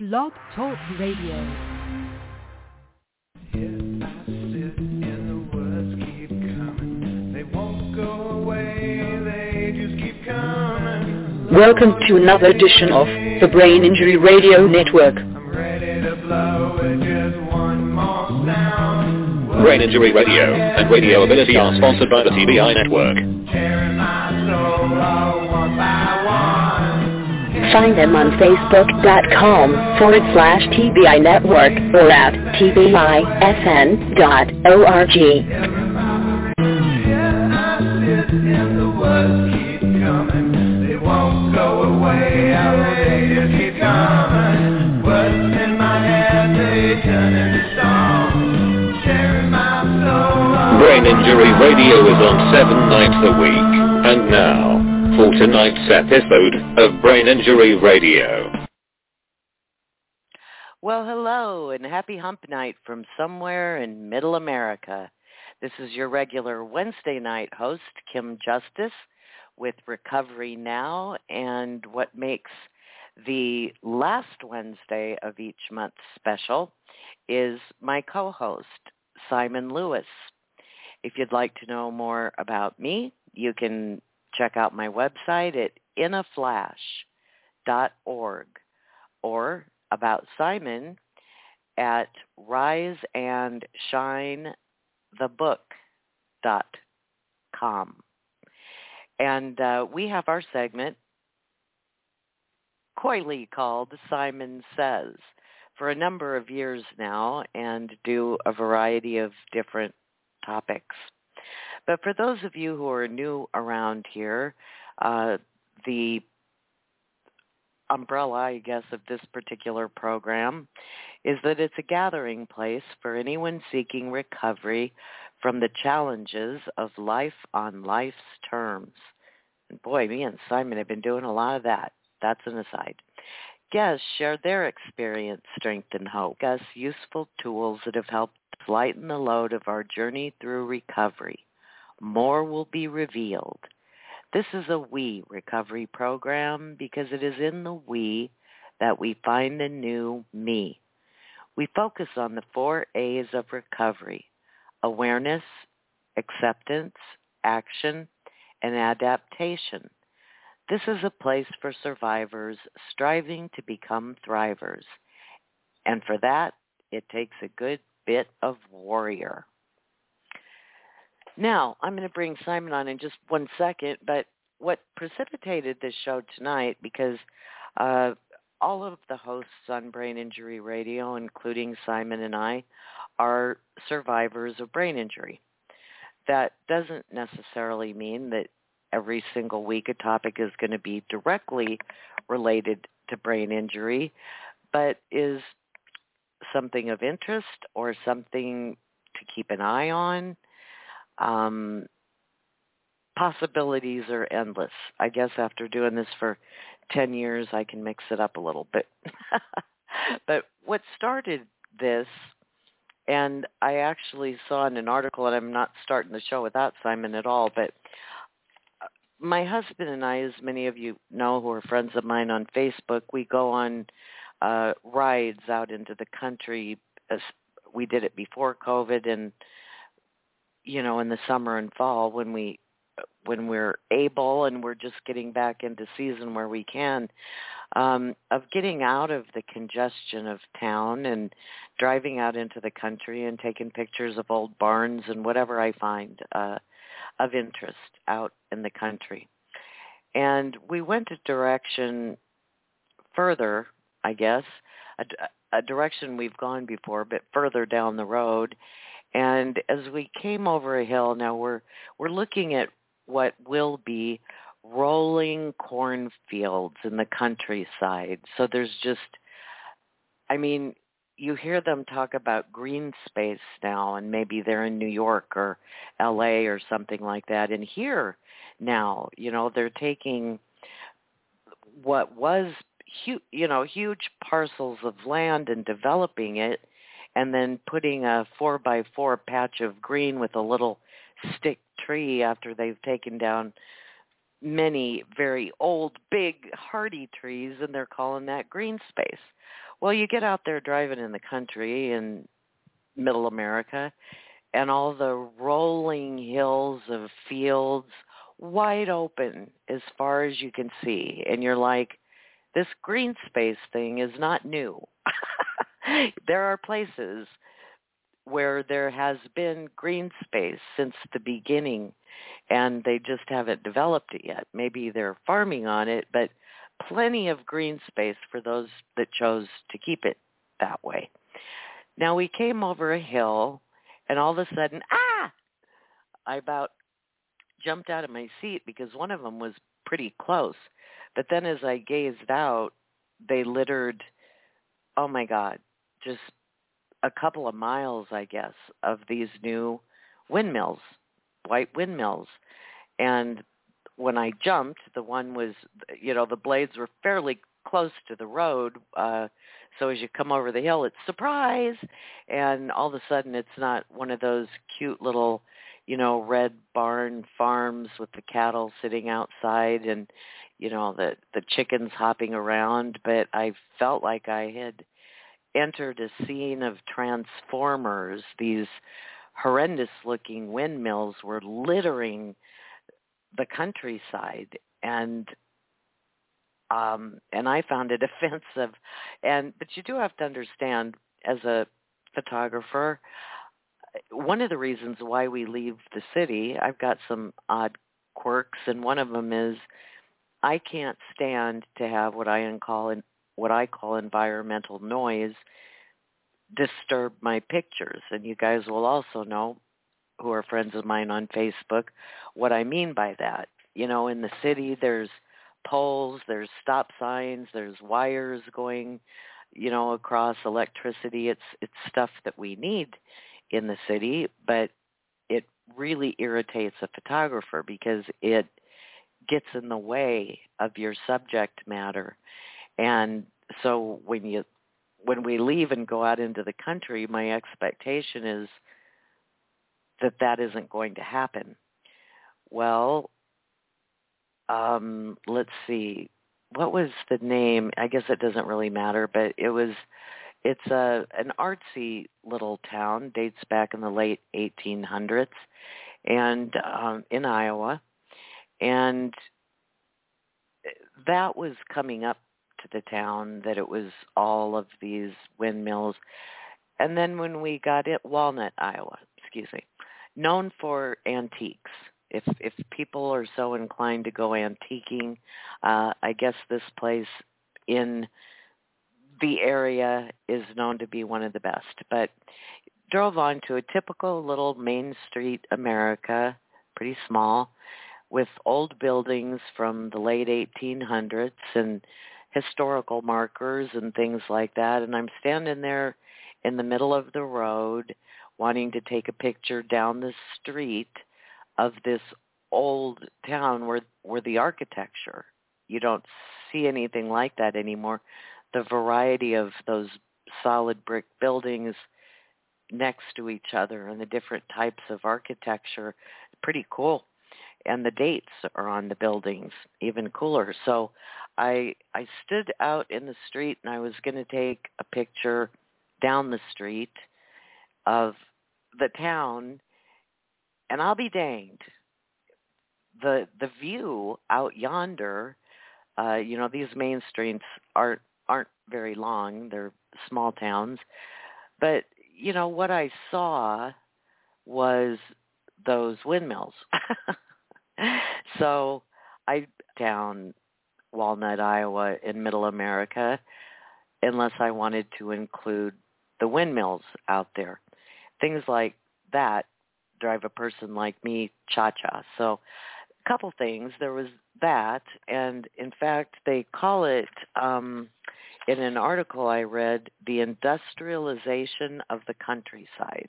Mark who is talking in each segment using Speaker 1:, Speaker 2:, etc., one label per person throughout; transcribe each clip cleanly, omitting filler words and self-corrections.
Speaker 1: Blog Talk Radio.
Speaker 2: Welcome to another edition of the Brain Injury Radio Network.
Speaker 3: Brain Injury Radio and Radio Ability are sponsored by the TBI Network.
Speaker 2: Find them on Facebook.com/TBI Network or at TBISN.org.
Speaker 3: Brain Injury Radio is on 7 nights a week. And now, for tonight's episode of Brain Injury Radio.
Speaker 4: Well, hello, and happy hump night from somewhere in Middle America. This is your regular Wednesday night host, Kim Justice, with Recovery Now, and what makes the last Wednesday of each month special is my co-host, Simon Lewis. If you'd like to know more about me, you can check out my website at inaflash.org or about Simon at riseandshinethebook.com. And we have our segment coyly called Simon Says for a number of years now and do a variety of different topics. But for those of you who are new around here, the umbrella, I guess, of this particular program is that it's a gathering place for anyone seeking recovery from the challenges of life on life's terms. And boy, me and Simon have been doing a lot of that. That's an aside. Guests share their experience, strength, and hope. Discuss useful tools that have helped lighten the load of our journey through recovery. More will be revealed. This is a we recovery program because it is in the we that we find the new me. We focus on the 4 A's of recovery: awareness, acceptance, action, and adaptation. This is a place for survivors striving to become thrivers. And for that, it takes a good bit of warrior. Now, I'm going to bring Simon on in just 1 second, but what precipitated this show tonight, because all of the hosts on Brain Injury Radio, including Simon and I, are survivors of brain injury. That doesn't necessarily mean that every single week a topic is going to be directly related to brain injury, but is something of interest or something to keep an eye on. Possibilities are endless. I guess after doing this for 10 years, I can mix it up a little bit. But what started this, and I actually saw in an article, and I'm not starting the show without Simon at all, but my husband and I, as many of you know who are friends of mine on Facebook, we go on rides out into the country. We did it before COVID, and in the summer and fall when we're able, and we're just getting back into season where we can, of getting out of the congestion of town and driving out into the country and taking pictures of old barns and whatever I find of interest out in the country. And we went a direction further, I guess, a direction we've gone before, but further down the road. And as we came over a hill, now we're looking at what will be rolling cornfields in the countryside. So there's just, you hear them talk about green space now, and maybe they're in New York or LA or something like that. And here now, they're taking what was huge parcels of land and developing it, and then putting a 4x4 patch of green with a little stick tree after they've taken down many very old, big, hardy trees, and they're calling that green space. Well, you get out there driving in the country in middle America, and all the rolling hills of fields wide open as far as you can see. And you're like, this green space thing is not new. There are places where there has been green space since the beginning, and they just haven't developed it yet. Maybe they're farming on it, but plenty of green space for those that chose to keep it that way. Now, we came over a hill, and all of a sudden, I about jumped out of my seat because one of them was pretty close. But then as I gazed out, they littered, oh my God, just a couple of miles, I guess, of these new windmills, white windmills. And when I jumped, the one was, the blades were fairly close to the road. So as you come over the hill, it's surprise. And all of a sudden, it's not one of those cute little, red barn farms with the cattle sitting outside and, the chickens hopping around. But I felt like I had entered a scene of Transformers. These horrendous-looking windmills were littering the countryside, and I found it offensive. But you do have to understand, as a photographer, one of the reasons why we leave the city, I've got some odd quirks, and one of them is I can't stand to have what I call environmental noise disturb my pictures. And you guys will also know, who are friends of mine on Facebook, what I mean by that. In the city, there's poles, there's stop signs, there's wires going, across electricity. It's stuff that we need in the city, but it really irritates a photographer because it gets in the way of your subject matter. And so when we leave and go out into the country, my expectation is that isn't going to happen. Well, let's see. What was the name? I guess it doesn't really matter, but it's an artsy little town, dates back in the late 1800s, and in Iowa. And that was coming up to the town, that it was all of these windmills. And then when we got it, Walnut, Iowa, known for antiques. If people are so inclined to go antiquing, I guess this place in the area is known to be one of the best. But drove on to a typical little Main Street America, pretty small, with old buildings from the late 1800s and historical markers and things like that. And I'm standing there in the middle of the road wanting to take a picture down the street of this old town where the architecture, you don't see anything like that anymore. The variety of those solid brick buildings next to each other and the different types of architecture, pretty cool. And the dates are on the buildings, even cooler. So I stood out in the street, and I was going to take a picture down the street of the town, and I'll be danged. The view out yonder, these main streets aren't very long. They're small towns. But, what I saw was those windmills. So I down Walnut, Iowa in middle America, unless I wanted to include the windmills out there. Things like that drive a person like me cha-cha. So a couple things. There was that, and in fact, they call it, in an article I read, the industrialization of the countryside.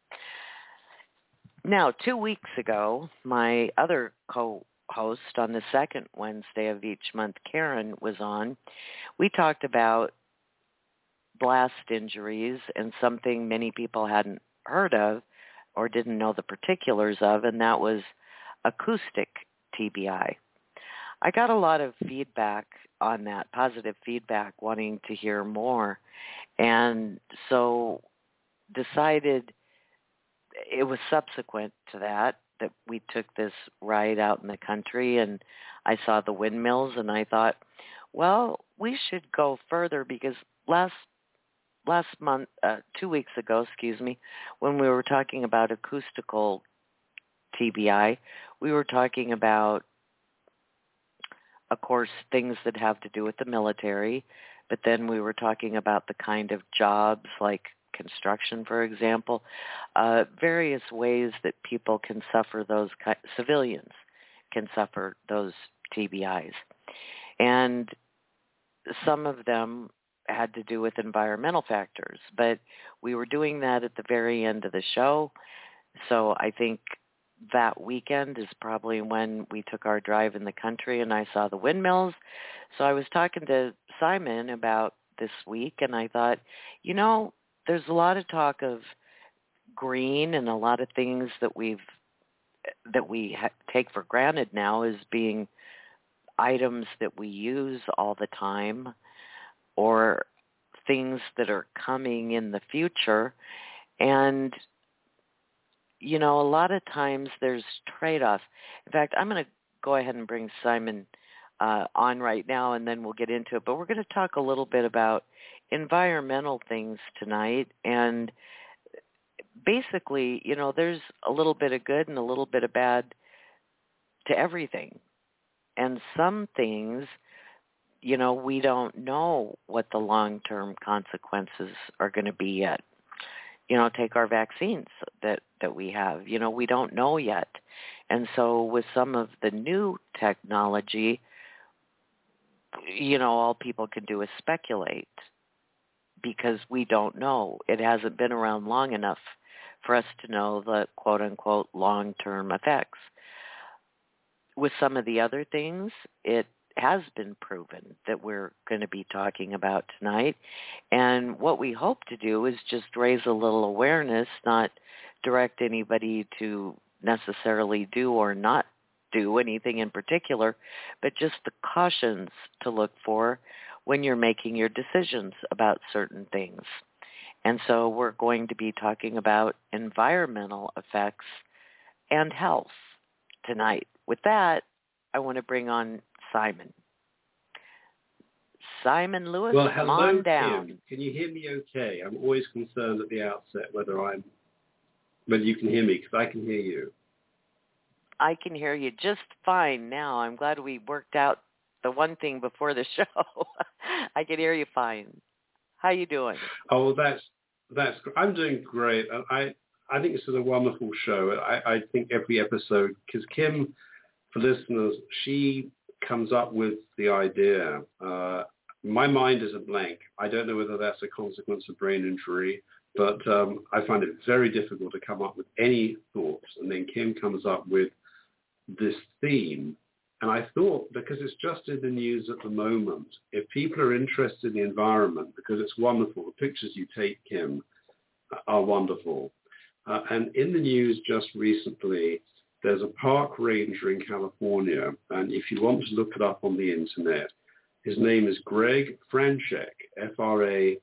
Speaker 4: Now, 2 weeks ago, my other co-host on the second Wednesday of each month, Karen, was on. We talked about blast injuries and something many people hadn't heard of or didn't know the particulars of, and that was acoustic TBI. I got a lot of feedback on that, positive feedback, wanting to hear more. And so decided, it was subsequent to that we took this ride out in the country, and I saw the windmills, and I thought, well, we should go further, because last month, 2 weeks ago, when we were talking about acoustical TBI, we were talking about, of course, things that have to do with the military, but then we were talking about the kind of jobs like construction, for example, various ways that people can suffer civilians can suffer those TBIs. And some of them had to do with environmental factors, but we were doing that at the very end of the show. So I think that weekend is probably when we took our drive in the country and I saw the windmills. So I was talking to Simon about this week, and I thought, there's a lot of talk of green and a lot of things that we take for granted now as being items that we use all the time, or things that are coming in the future. And, a lot of times there's trade-offs. In fact, I'm going to go ahead and bring Simon on right now, and then we'll get into it. But we're going to talk a little bit about environmental things tonight. And basically, there's a little bit of good and a little bit of bad to everything. And some things, we don't know what the long-term consequences are going to be yet. Take our vaccines that we have. We don't know yet. And so with some of the new technology, all people can do is speculate, because we don't know. It hasn't been around long enough for us to know the quote-unquote long-term effects. With some of the other things, it has been proven that we're going to be talking about tonight. And what we hope to do is just raise a little awareness, not direct anybody to necessarily do or not do anything in particular, but just the cautions to look for when you're making your decisions about certain things. And so we're going to be talking about environmental effects and health tonight. With that, I want to bring on Simon. Simon Lewis, come on down.
Speaker 1: Kim. Can you hear me okay? I'm always concerned at the outset whether you can hear me, because I can hear you.
Speaker 4: I can hear you just fine now. I'm glad we worked out the one thing before the show. I can hear you fine. How you doing?
Speaker 1: Oh, well, that's I'm doing great. I think this is a wonderful show. I think every episode, because Kim, for listeners, she comes up with the idea. My mind is a blank. I don't know whether that's a consequence of brain injury, but I find it very difficult to come up with any thoughts. And then Kim comes up with this theme. And I thought, because it's just in the news at the moment, if people are interested in the environment, because it's wonderful, the pictures you take, Kim, are wonderful. And in the news just recently, there's a park ranger in California, and if you want to look it up on the internet, his name is Greg Franczek, Franczek,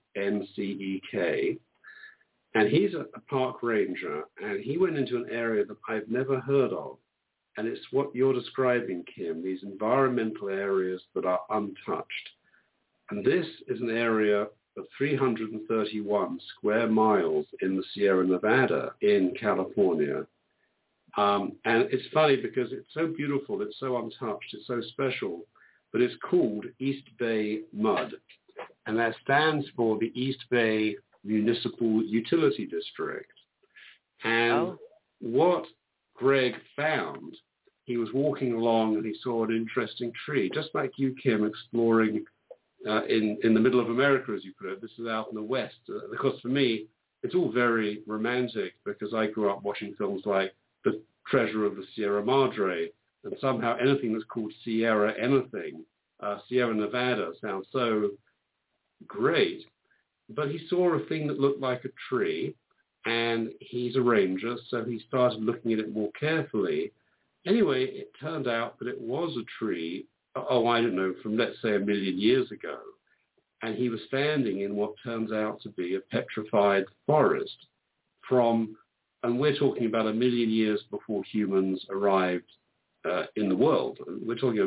Speaker 1: and he's a park ranger, and he went into an area that I've never heard of, and it's what you're describing, Kim, these environmental areas that are untouched. And this is an area of 331 square miles in the Sierra Nevada in California. And it's funny because it's so beautiful, it's so untouched, it's so special, but it's called East Bay Mud. And that stands for the East Bay Municipal Utility District. And what Greg found, he was walking along and he saw an interesting tree, just like you, Kim, exploring in the middle of America, as you put it. This is out in the West. Of course, for me, it's all very romantic because I grew up watching films like The Treasure of the Sierra Madre, and somehow anything that's called Sierra Sierra Nevada sounds so great. But he saw a thing that looked like a tree, and he's a ranger, so he started looking at it more carefully. Anyway, it turned out that it was a tree I don't know, from let's say 1 million years ago. And he was standing in what turns out to be a petrified forest and we're talking about 1 million years before humans arrived in the world. We're talking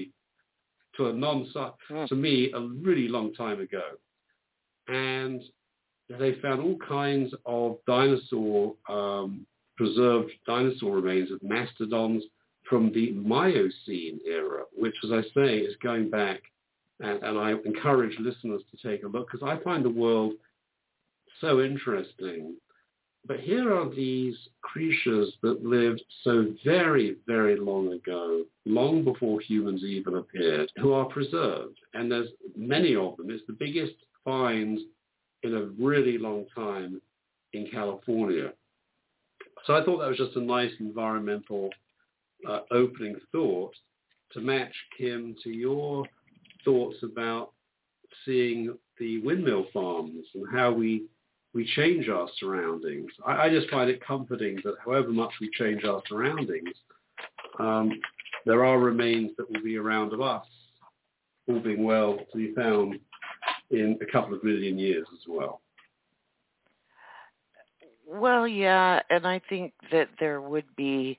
Speaker 1: to me, a really long time ago. And they found all kinds of preserved dinosaur remains of mastodons from the Miocene era, which, as I say, is going back, and I encourage listeners to take a look, because I find the world so interesting. But here are these creatures that lived so very, very long ago, long before humans even appeared, who are preserved. And there's many of them. It's the biggest find in a really long time in California. So I thought that was just a nice environmental opening thought to match, Kim, to your thoughts about seeing the windmill farms and how we change our surroundings. I just find it comforting that however much we change our surroundings, there are remains that will be around of us, all being well, to be found in a couple of million years as well.
Speaker 4: Well, yeah, and I think that there would be,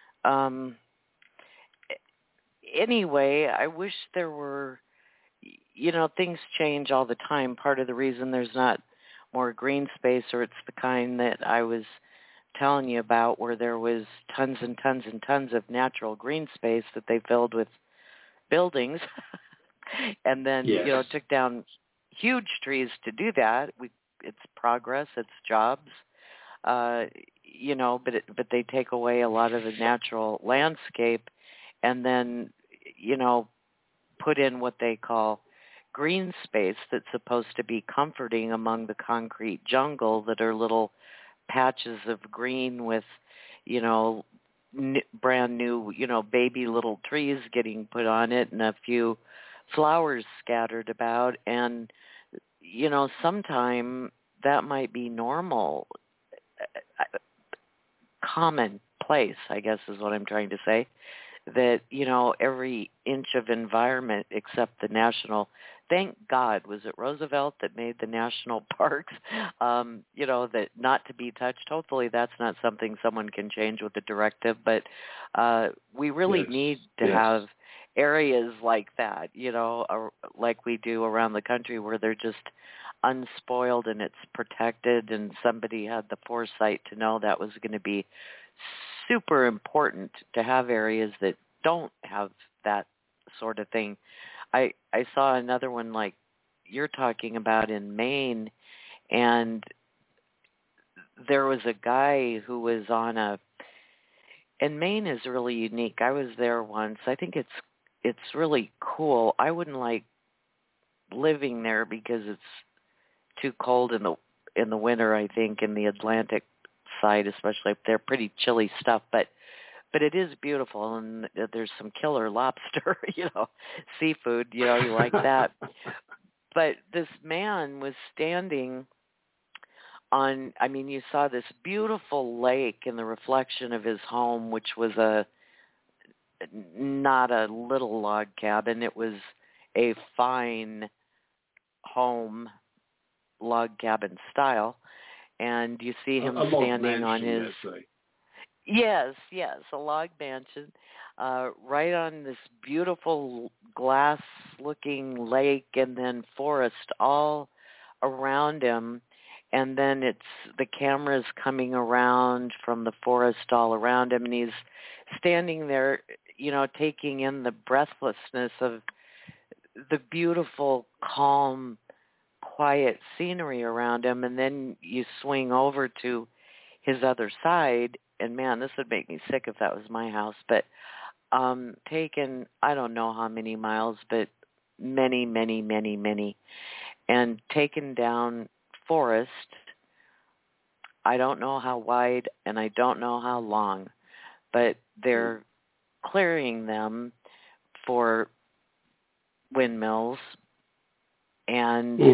Speaker 4: anyway, I wish there were, things change all the time. Part of the reason there's not more green space, or it's the kind that I was telling you about, where there was tons and tons and tons of natural green space that they filled with buildings and then,
Speaker 1: yes.
Speaker 4: Took down huge trees to do that. It's progress, it's jobs, but they take away a lot of the natural landscape and then, put in what they call green space that's supposed to be comforting among the concrete jungle that are little patches of green with, brand new, baby little trees getting put on it and a few flowers scattered about. And, sometime that might be normal, commonplace, I guess is what I'm trying to say, that, every inch of environment except the national, thank God, was it Roosevelt that made the national parks, that not to be touched? Hopefully that's not something someone can change with a directive, but we really need to have areas like that, like we do around the country, where they're just unspoiled and it's protected, and somebody had the foresight to know that was going to be super important to have areas that don't have that sort of thing. I saw another one like you're talking about in Maine, and there was a guy who was and Maine is really unique. I was there once. I think it's really cool. I wouldn't like living there because it's too cold in the winter, I think, in the Atlantic side, especially if they're pretty chilly stuff, but it is beautiful, and there's some killer lobster, seafood, you like that. But this man was standing on, you saw this beautiful lake in the reflection of his home, which was not a little log cabin. It was a fine home, log cabin style. And you see him standing on his... Yes, a log mansion, right on this beautiful glass-looking lake, and then forest all around him. And then the camera's coming around from the forest all around him, and he's standing there, taking in the breathlessness of the beautiful, calm, quiet scenery around him. And then you swing over to his other side, and man, this would make me sick if that was my house, but taken, I don't know how many miles, but many, many, many, many, and taken down forest. I don't know how wide and I don't know how long, but they're clearing them for windmills, and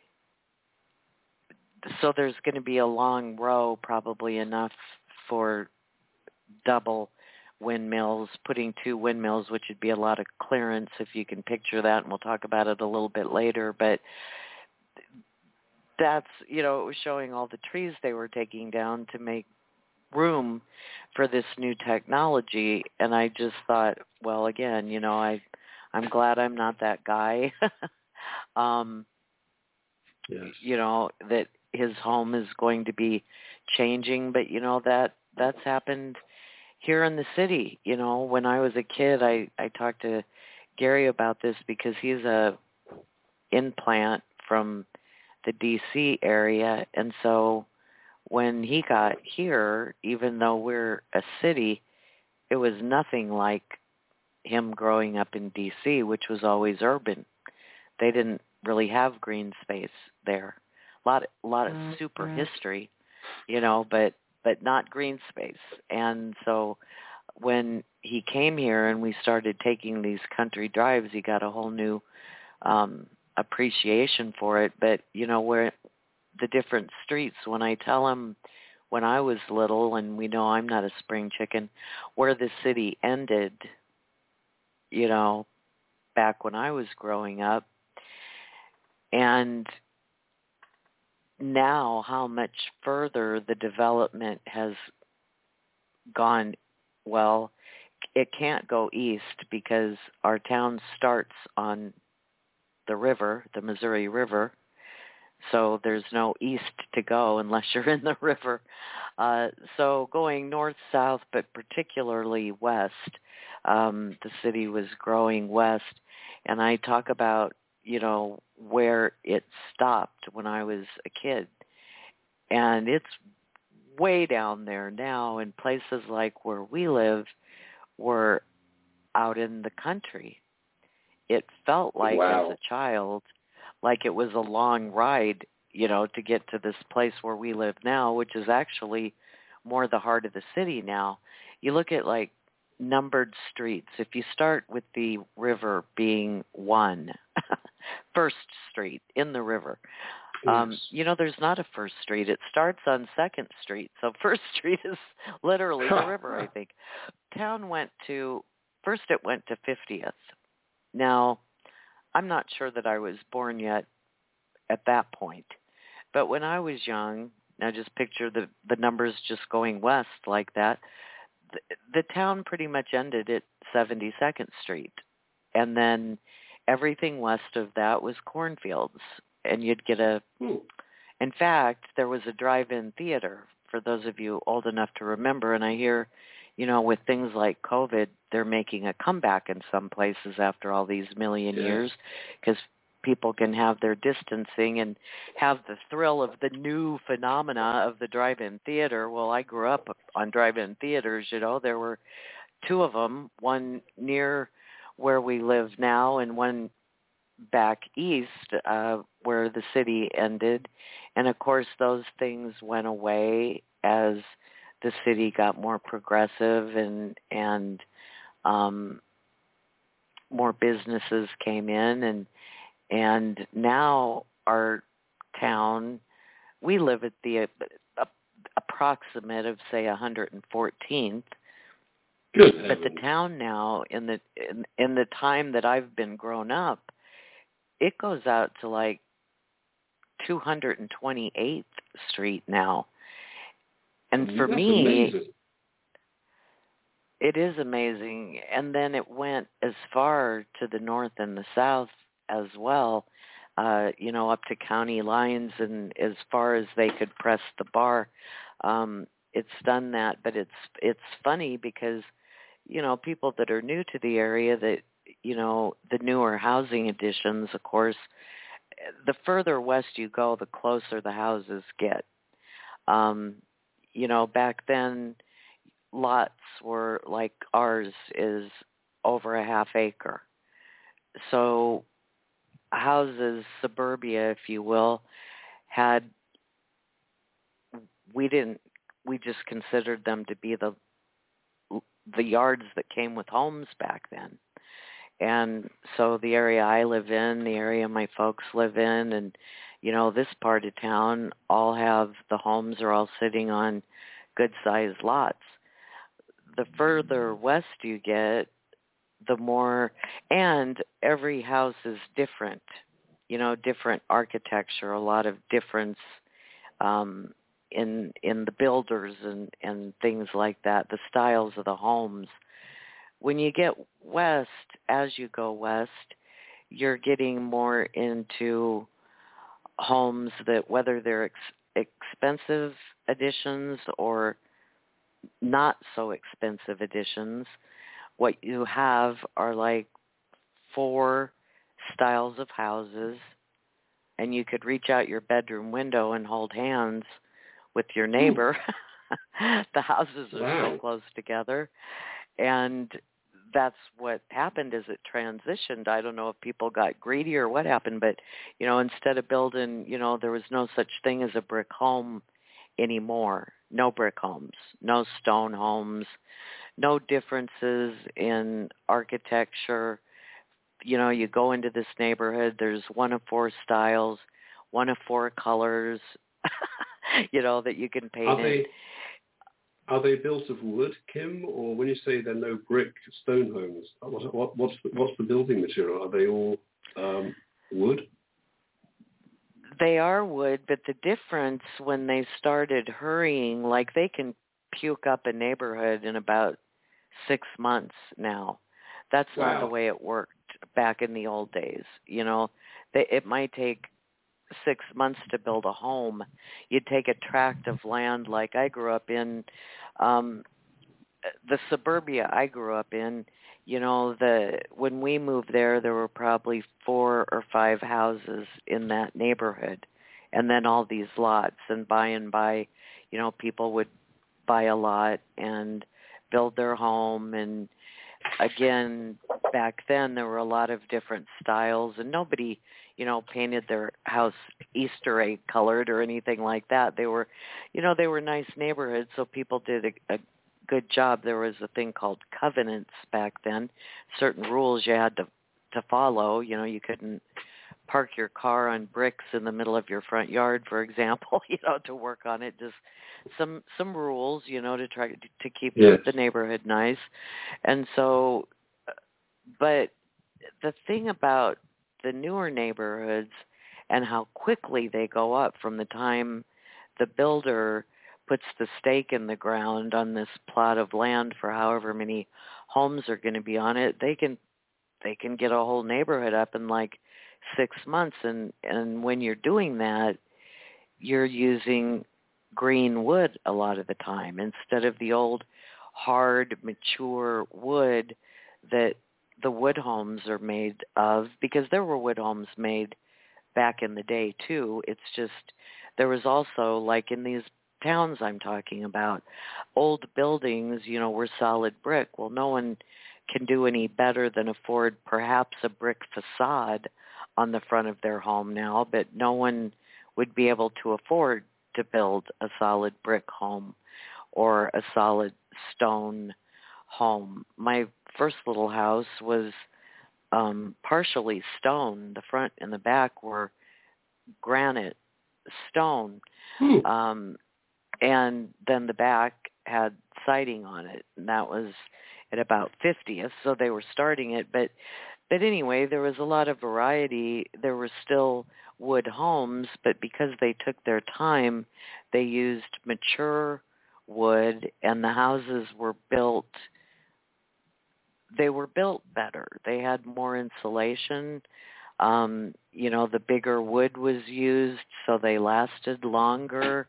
Speaker 4: so there's going to be a long row, probably enough for double windmills, putting 2 windmills, which would be a lot of clearance if you can picture that, and we'll talk about it a little bit later. But that's, it was showing all the trees they were taking down to make room for this new technology. And I just thought, well, again, I'm glad I'm not that guy.
Speaker 1: Yes.
Speaker 4: That his home is going to be changing, but that's happened here in the city. When I was a kid, I talked to Gary about this because he's a in-plant from the D.C. area, and so when he got here, even though we're a city, it was nothing like him growing up in D.C., which was always urban. They didn't really have green space there. A lot of super history, but not green space. And so when he came here and we started taking these country drives, he got a whole new appreciation for it. But, where the different streets, when I tell him when I was little, and we know I'm not a spring chicken, where the city ended, back when I was growing up, and now how much further the development has gone. Well, it can't go east because our town starts on the river, the Missouri River, so there's no east to go unless you're in the river. So going north-south, but particularly west, the city was growing west. And I talk about, where it stopped when I was a kid. And it's way down there now, and places like where we live were out in the country. It felt like, as a child, like it was a long ride, to get to this place where we live now, which is actually more the heart of the city now. You look at, like, numbered streets. If you start with the river being 1, First Street in the river, there's not a First Street. It starts on 2nd Street. So First Street is literally the river, I think. Town went to 50th. Now, I'm not sure that I was born yet at that point. But when I was young, now just picture the numbers just going west like that, the town pretty much ended at 72nd Street. And then everything west of that was cornfields. And you'd get in fact, there was a drive-in theater, for those of you old enough to remember. And I hear, with things like COVID, they're making a comeback in some places after all these million years, because people can have their distancing and have the thrill of the new phenomena of the drive-in theater. Well, I grew up on drive-in theaters, there were 2 of them, one near where we live now and one back east where the city ended. And of course, those things went away as the city got more progressive and more businesses came in, and now our town, we live at the approximate of, say, 114th.
Speaker 1: Good
Speaker 4: but the town now, in the time that I've been grown up, it goes out to like 228th Street now. And for me,
Speaker 1: amazing.
Speaker 4: It is amazing. And then it went as far to the north and the south as well, up to county lines and as far as they could press the bar. It's done that, but it's funny because, people that are new to the area, that, the newer housing additions, of course, the further west you go, the closer the houses get. Back then, lots were like ours is over a half acre. So houses, suburbia, if you will, we just considered them to be the yards that came with homes back then. And so the area I live in, the area my folks live in, and, this part of town all have, the homes are all sitting on good-sized lots. the further west you get, the more, and every house is different, different architecture, a lot of difference in the builders and things like that, the styles of the homes. When you get west, as you go west, you're getting more into homes that, whether they're expensive additions or not so expensive additions, what you have are like 4 styles of houses, and you could reach out your bedroom window and hold hands with your neighbor. The houses are so close together. And that's what happened as it transitioned. I don't know if people got greedy or what happened, but, instead of building, there was no such thing as a brick home anymore. No brick homes, no stone homes, no differences in architecture. You go into this neighborhood, there's 1 of 4 styles, 1 of 4 colors, that you can paint.
Speaker 1: Are they built of wood, Kim, or when you say there are no brick stone homes, what's the building material? Are they all wood?
Speaker 4: They are wood, but the difference when they started hurrying, like they can puke up a neighborhood in about 6 months now. That's not the way it worked back in the old days. It might take 6 months to build a home. You'd take a tract of land, like I grew up in, the suburbia I grew up in. When we moved there were probably 4 or 5 houses in that neighborhood, and then all these lots. And by, people would buy a lot and build their home. And again, back then there were a lot of different styles, and nobody, painted their house Easter egg colored or anything like that. They were, they were nice neighborhoods, so people did a good job. There was a thing called covenants back then, certain rules you had to follow. You couldn't park your car on bricks in the middle of your front yard, for example, to work on it. Just some rules, to try to keep the neighborhood nice. And so, but the thing about the newer neighborhoods and how quickly they go up from the time the builder puts the stake in the ground on this plot of land for however many homes are going to be on it, they can get a whole neighborhood up in like 6 months. And when you're doing that, you're using green wood a lot of the time instead of the old hard, mature wood that the wood homes are made of, because there were wood homes made back in the day too. It's just there was also, like in these towns I'm talking about, old buildings, were solid brick. Well, no one can do any better than afford perhaps a brick facade on the front of their home now, but no one would be able to afford to build a solid brick home or a solid stone home. My first little house was partially stone. The front and the back were granite stone. And then the back had siding on it, and that was at about 50th, so they were starting it. But anyway, there was a lot of variety. There were still wood homes, but because they took their time, they used mature wood, and the houses were built, they were built better. They had more insulation. The bigger wood was used, so they lasted longer.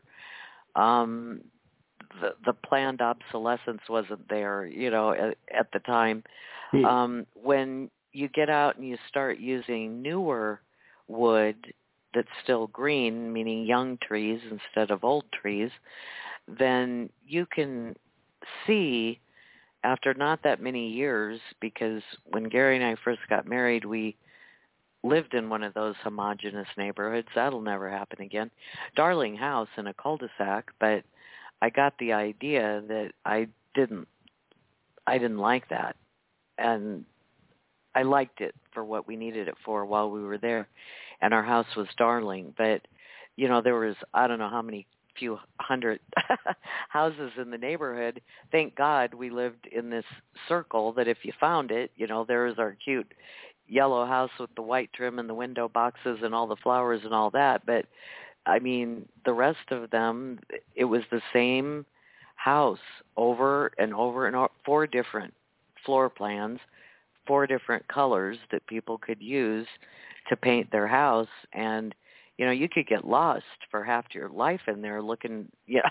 Speaker 4: The planned obsolescence wasn't there, at the time. When you get out and you start using newer wood that's still green, meaning young trees instead of old trees, then you can see after not that many years, because when Gary and I first got married, we lived in one of those homogeneous neighborhoods. That'll never happen again. Darling house in a cul-de-sac, but I got the idea that I didn't like that. And I liked it for what we needed it for while we were there. And our house was darling. But, there was, I don't know how many few hundred houses in the neighborhood. Thank God we lived in this circle that if you found it, there is our cute yellow house with the white trim and the window boxes and all the flowers and all that. But, I mean, the rest of them, it was the same house over and over and over, 4 different floor plans, 4 different colors that people could use to paint their house. And, you could get lost for half your life in there looking,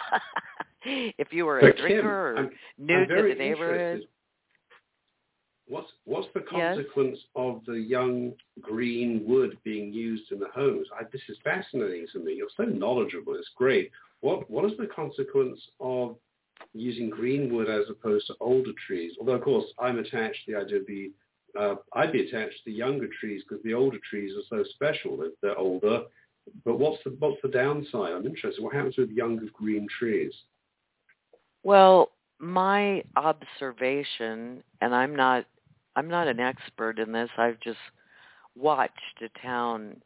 Speaker 4: if you were a drinker or new to the neighborhood.
Speaker 1: Interested. What's the consequence of the young green wood being used in the homes? This is fascinating to me. You're so knowledgeable. It's great. What is the consequence of using green wood as opposed to older trees? Although, of course, I'm attached to the idea of I'd be attached to the younger trees because the older trees are so special. They're older. But what's the downside? I'm interested. What happens with younger green trees?
Speaker 4: Well, my observation, and I'm not an expert in this. I've just watched a town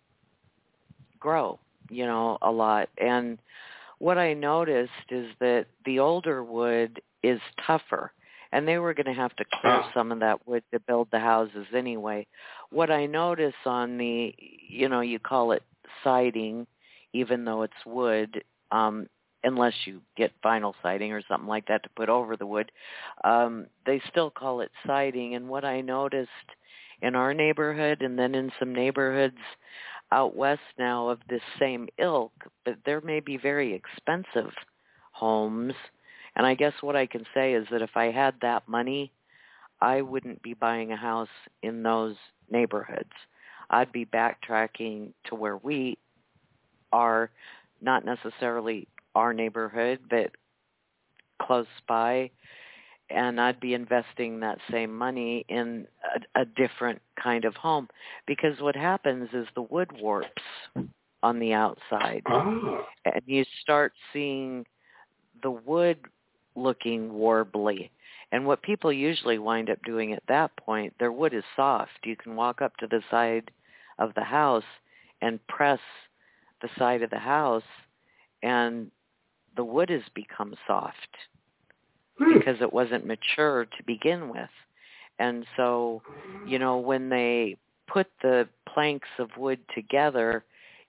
Speaker 4: grow, a lot. And what I noticed is that the older wood is tougher, and they were going to have to clear some of that wood to build the houses anyway. What I notice on the, you call it siding, even though it's wood, unless you get vinyl siding or something like that to put over the wood, they still call it siding. And what I noticed in our neighborhood and then in some neighborhoods out west now of this same ilk, but there may be very expensive homes. And I guess what I can say is that if I had that money, I wouldn't be buying a house in those neighborhoods. I'd be backtracking to where we are, not necessarily our neighborhood, but close by, and I'd be investing that same money in a different kind of home, because what happens is the wood warps on the outside, and you start seeing the wood looking warbly. And what people usually wind up doing at that point, their wood is soft. You can walk up to the side of the house and press the side of the house, and the wood has become soft because it wasn't mature to begin with. And so, when they put the planks of wood together,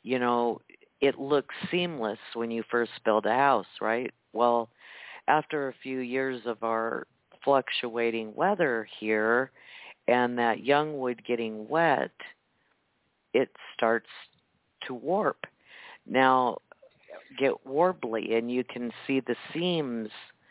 Speaker 4: it looks seamless when you first build a house, right? Well, after a few years of our fluctuating weather here and that young wood getting wet, it starts to warp. Now, get warbly, and you can see the seams.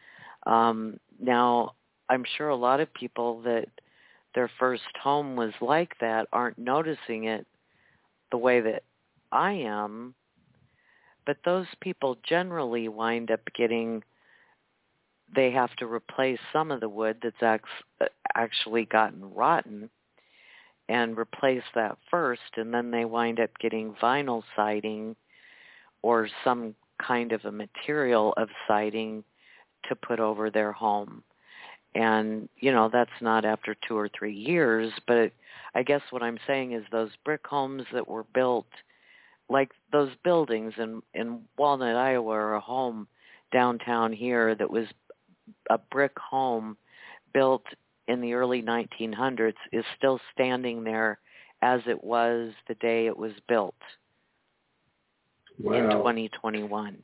Speaker 4: Now, I'm sure a lot of people that their first home was like that aren't noticing it the way that I am, but those people generally wind up they have to replace some of the wood that's actually gotten rotten and replace that first, and then they wind up getting vinyl siding or some kind of a material of siding to put over their home. And, that's not after 2 or 3 years, but I guess what I'm saying is those brick homes that were built, like those buildings in Walnut, Iowa, or a home downtown here that was a brick home built in the early 1900s, is still standing there as it was the day it was built.
Speaker 1: Wow.
Speaker 4: In 2021.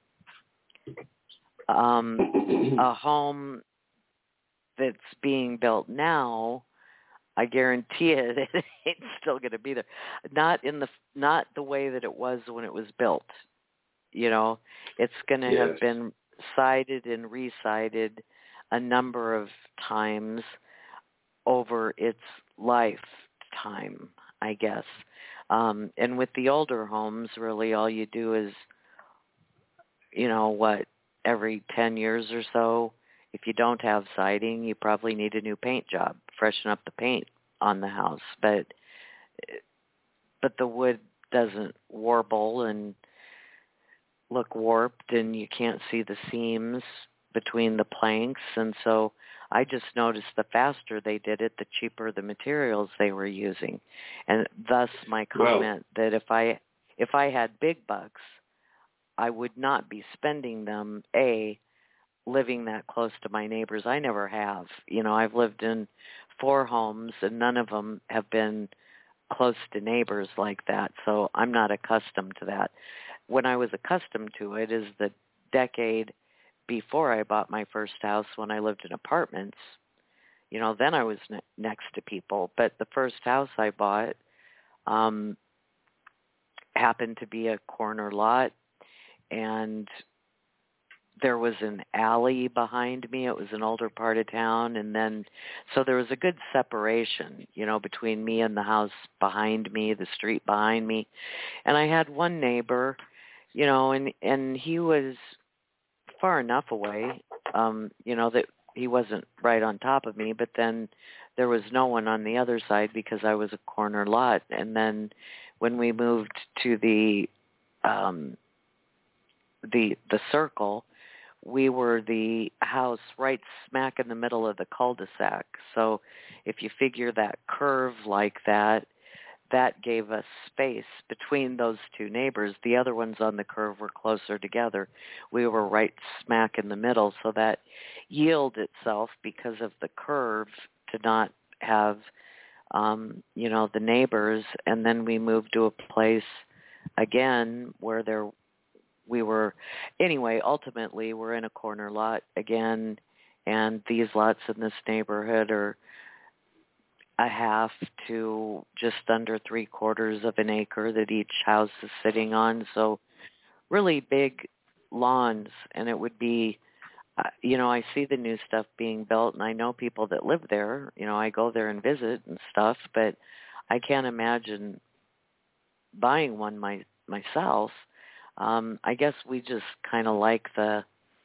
Speaker 4: A home that's being built now, I guarantee it, it's still going to be there. Not the way that it was when it was built. It's going to have been sided and re-sided a number of times over its lifetime, I guess. And with the older homes, really all you do is, every 10 years or so, if you don't have siding, you probably need a new paint job, freshen up the paint on the house. But the wood doesn't warble and look warped, and you can't see the seams between the planks. And so I just noticed the faster they did it, the cheaper the materials they were using. And thus my comment that if I had big bucks, I would not be spending them, living that close to my neighbors. I never have. I've lived in 4 homes, and none of them have been close to neighbors like that, so I'm not accustomed to that. When I was accustomed to it is the decade before I bought my first house, when I lived in apartments. Then I was next to people. But the first house I bought happened to be a corner lot, and there was an alley behind me. It was an older part of town, and then so there was a good separation, between me and the house behind me, the street behind me. And I had one neighbor, and he was far enough away, that he wasn't right on top of me, but then there was no one on the other side because I was a corner lot. And then when we moved to the circle, we were the house right smack in the middle of the cul-de-sac. So if you figure that curve like that, that gave us space between those 2 neighbors. The other ones on the curve were closer together. We were right smack in the middle, so that yielded itself because of the curve to not have, the neighbors. And then we moved to a place, again, where ultimately we're in a corner lot again, and these lots in this neighborhood are a half to just under 3/4 of an acre that each house is sitting on. So really big lawns, and it would be, I see the new stuff being built, and I know people that live there. I go there and visit and stuff, but I can't imagine buying one myself. I guess we just kind of like the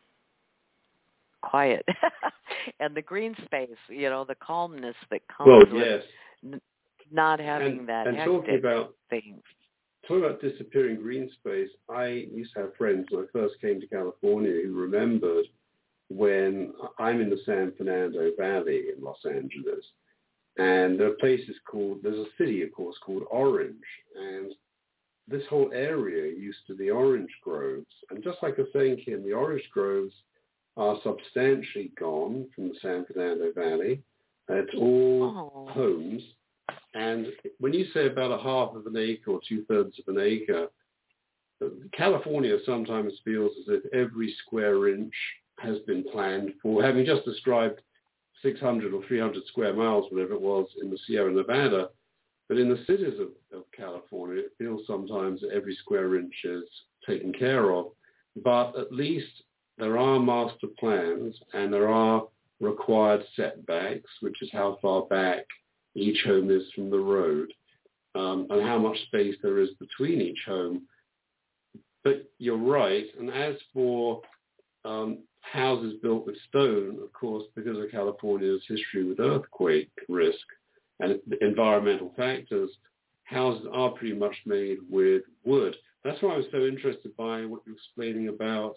Speaker 4: quiet and the green space, the calmness that comes with not having that
Speaker 1: and
Speaker 4: hectic thing.
Speaker 1: Talking about disappearing green space, I used to have friends when I first came to California who remembered when I'm in the San Fernando Valley in Los Angeles, and there are there's a city, of course, called Orange, and this whole area used to be orange groves. And just like I was saying, Kim, the orange groves are substantially gone from the San Fernando Valley. It's all homes. And when you say about a half of an acre or 2/3 of an acre, California sometimes feels as if every square inch has been planned for, having just described 600 or 300 square miles, whatever it was, in the Sierra Nevada. But in the cities of California, it feels sometimes that every square inch is taken care of. But at least there are master plans and there are required setbacks, which is how far back each home is from the road, and how much space there is between each home. But you're right. And as for houses built with stone, of course, because of California's history with earthquake risk and environmental factors, houses are pretty much made with wood. That's why I was so interested by what you're explaining about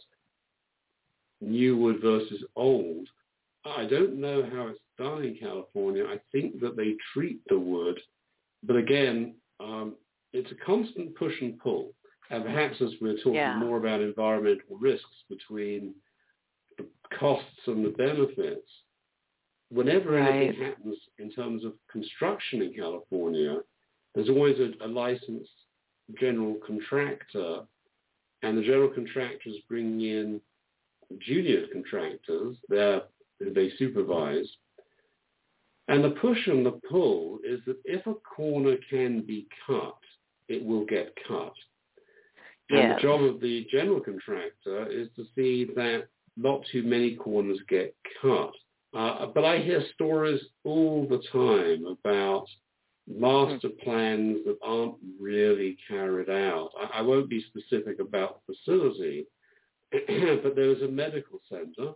Speaker 1: new wood versus old. I don't know how it's done in California. I think that they treat the wood, but again, it's a constant push and pull. And perhaps as we're talking more about environmental risks between the costs and the benefits, whenever anything happens in terms of construction in California, there's always a licensed general contractor, and the general contractors bring in junior contractors who they supervise. And the push and the pull is that if a corner can be cut, it will get cut. And the job of the general contractor is to see that not too many corners get cut. But I hear stories all the time about master plans that aren't really carried out. I won't be specific about the facility, but there was a medical center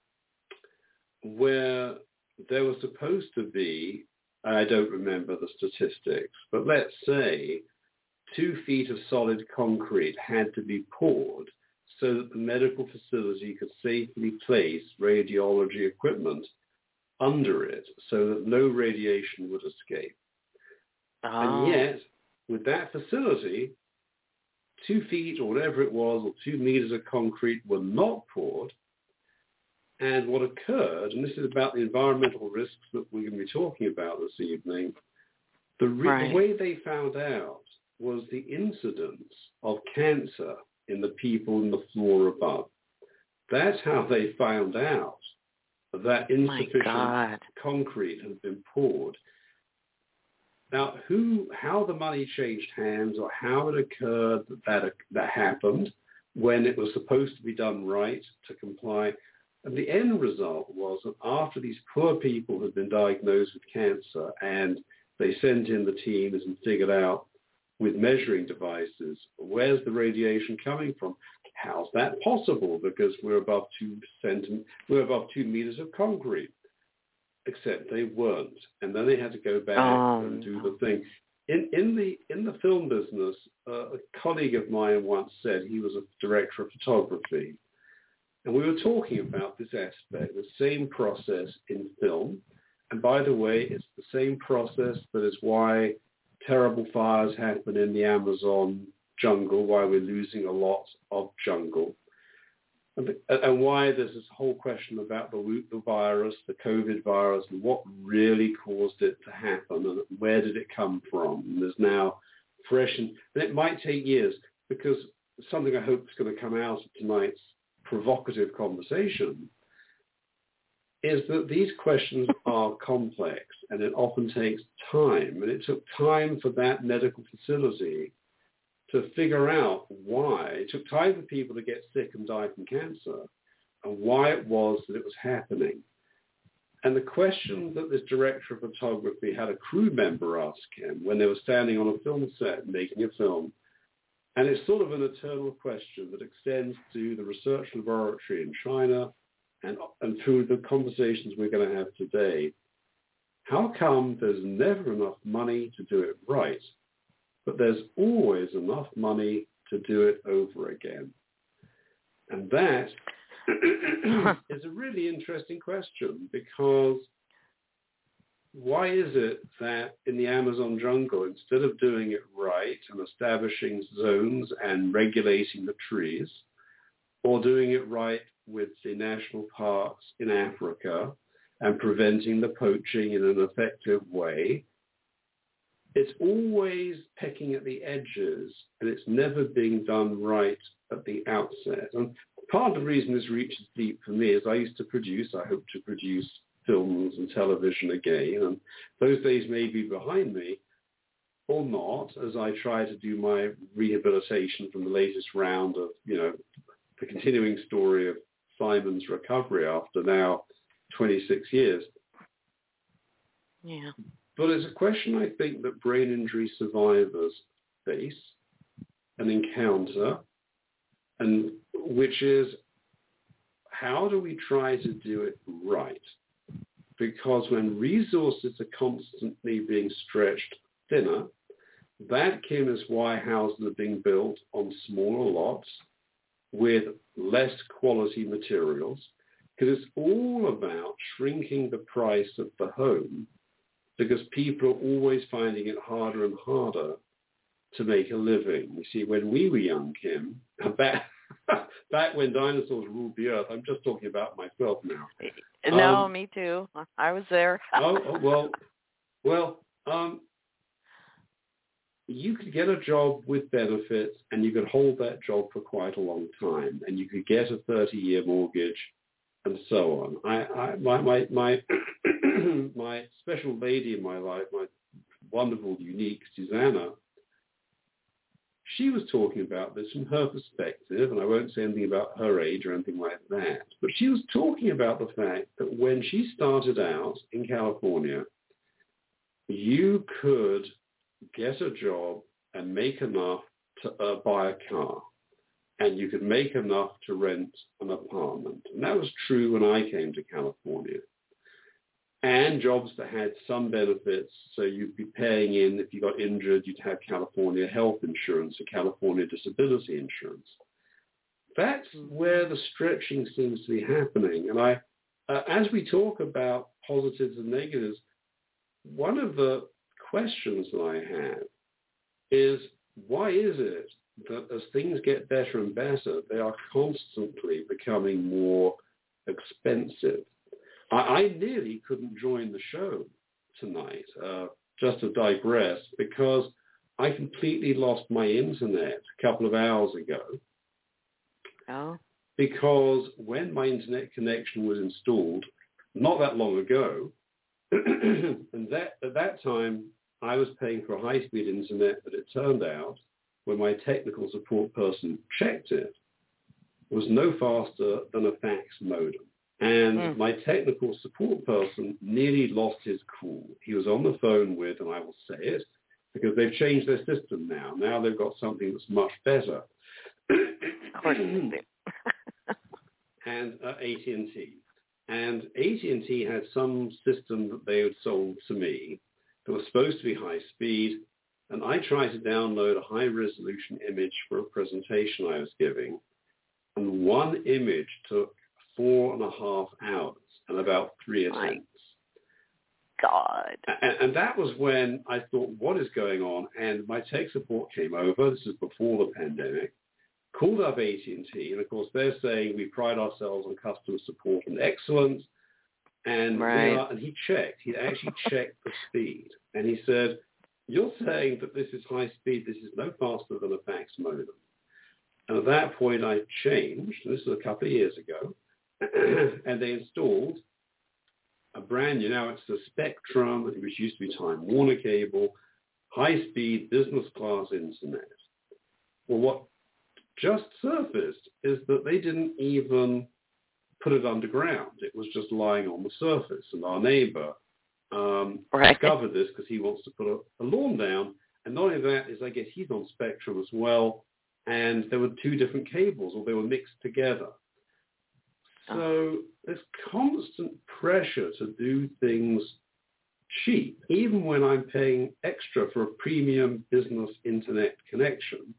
Speaker 1: where there was supposed to be, I don't remember the statistics, but let's say 2 feet of solid concrete had to be poured so that the medical facility could safely place radiology equipment under it so that no radiation would escape. And yet, with that facility, 2 feet or whatever it was, or 2 meters of concrete were not poured. And what occurred, and this is about the environmental risks that we're going to be talking about this evening, the way they found out was the incidence of cancer in the people on the floor above. That's how they found out that insufficient concrete had been poured. Now, how the money changed hands, or how it occurred that happened when it was supposed to be done right to comply, and the end result was that after these poor people had been diagnosed with cancer and they sent in the teams and figured out with measuring devices, where's the radiation coming from? How's that possible? Because we're above 2 meters of concrete. Except they weren't, and then they had to go back and do the thing. In the film business, a colleague of mine once said, he was a director of photography, and we were talking about this aspect, the same process in film. And by the way, it's the same process that is why terrible fires happen in the Amazon jungle, why we're losing a lot of jungle. And why there's this whole question about the virus, the COVID virus, and what really caused it to happen, and where did it come from? And there's now fresh, and it might take years, because something I hope is going to come out of tonight's provocative conversation is that these questions are complex, and it often takes time. And it took time for that medical facility to figure out why. It took time for people to get sick and die from cancer, and why it was that it was happening. And the question that this director of photography had a crew member ask him when they were standing on a film set making a film, and it's sort of an eternal question that extends to the research laboratory in China and through the conversations we're going to have today. How come there's never enough money to do it right, but there's always enough money to do it over again? And that is a really interesting question, because why is it that in the Amazon jungle, instead of doing it right and establishing zones and regulating the trees, or doing it right with the national parks in Africa and preventing the poaching in an effective way, it's always pecking at the edges, and it's never being done right at the outset? And part of the reason this reaches deep for me is I hope to produce films and television again, and those days may be behind me or not, as I try to do my rehabilitation from the latest round of, the continuing story of Simon's recovery after now 26 years.
Speaker 4: Yeah.
Speaker 1: But it's a question I think that brain injury survivors face and encounter, and which is, how do we try to do it right? Because when resources are constantly being stretched thinner, that, Kim, is why houses are being built on smaller lots with less quality materials, because it's all about shrinking the price of the home, because people are always finding it harder and harder to make a living. You see, when we were young, Kim, back when dinosaurs ruled the earth, I'm just talking about myself now.
Speaker 4: No, me too. I was there.
Speaker 1: You could get a job with benefits, and you could hold that job for quite a long time, and you could get a 30-year mortgage, and so on. My special lady in my life, my wonderful, unique Susanna, she was talking about this from her perspective, and I won't say anything about her age or anything like that, but she was talking about the fact that when she started out in California, you could get a job and make enough to buy a car, and you could make enough to rent an apartment. And that was true when I came to California. And jobs that had some benefits, so you'd be paying in, if you got injured, you'd have California health insurance or California disability insurance. That's where the stretching seems to be happening. And as we talk about positives and negatives, one of the questions that I have is, why is it that as things get better and better, they are constantly becoming more expensive. I nearly couldn't join the show tonight, just to digress, because I completely lost my internet a couple of hours ago.
Speaker 4: Oh.
Speaker 1: Because when my internet connection was installed, not that long ago, and at that time, I was paying for a high-speed internet, but it turned out, when my technical support person checked it, was no faster than a fax modem. And my technical support person nearly lost his cool. He was on the phone with, and I will say it, because they've changed their system now. Now they've got something that's much better.
Speaker 4: Of course they do.
Speaker 1: And AT&T. And AT&T had some system that they had sold to me that was supposed to be high speed, and I tried to download a high-resolution image for a presentation I was giving, and one image took 4.5 hours and about 3 attempts.
Speaker 4: God.
Speaker 1: And that was when I thought, what is going on? And my tech support came over. This is before the pandemic. Called up AT&T, and of course they're saying we pride ourselves on customer support and excellence. And, and he checked. He actually checked the speed. And he said, you're saying that this is high speed. This is no faster than a fax modem. And at that point I changed. This was a couple of years ago. And they installed a brand new, now it's the Spectrum, which used to be Time Warner cable, high-speed business class internet. Well, what just surfaced is that they didn't even put it underground. It was just lying on the surface. And our neighbor discovered this because he wants to put a lawn down. And not only that, is I guess he's on Spectrum as well. And there were two different cables, or they were mixed together. So there's constant pressure to do things cheap, even when I'm paying extra for a premium business internet connection.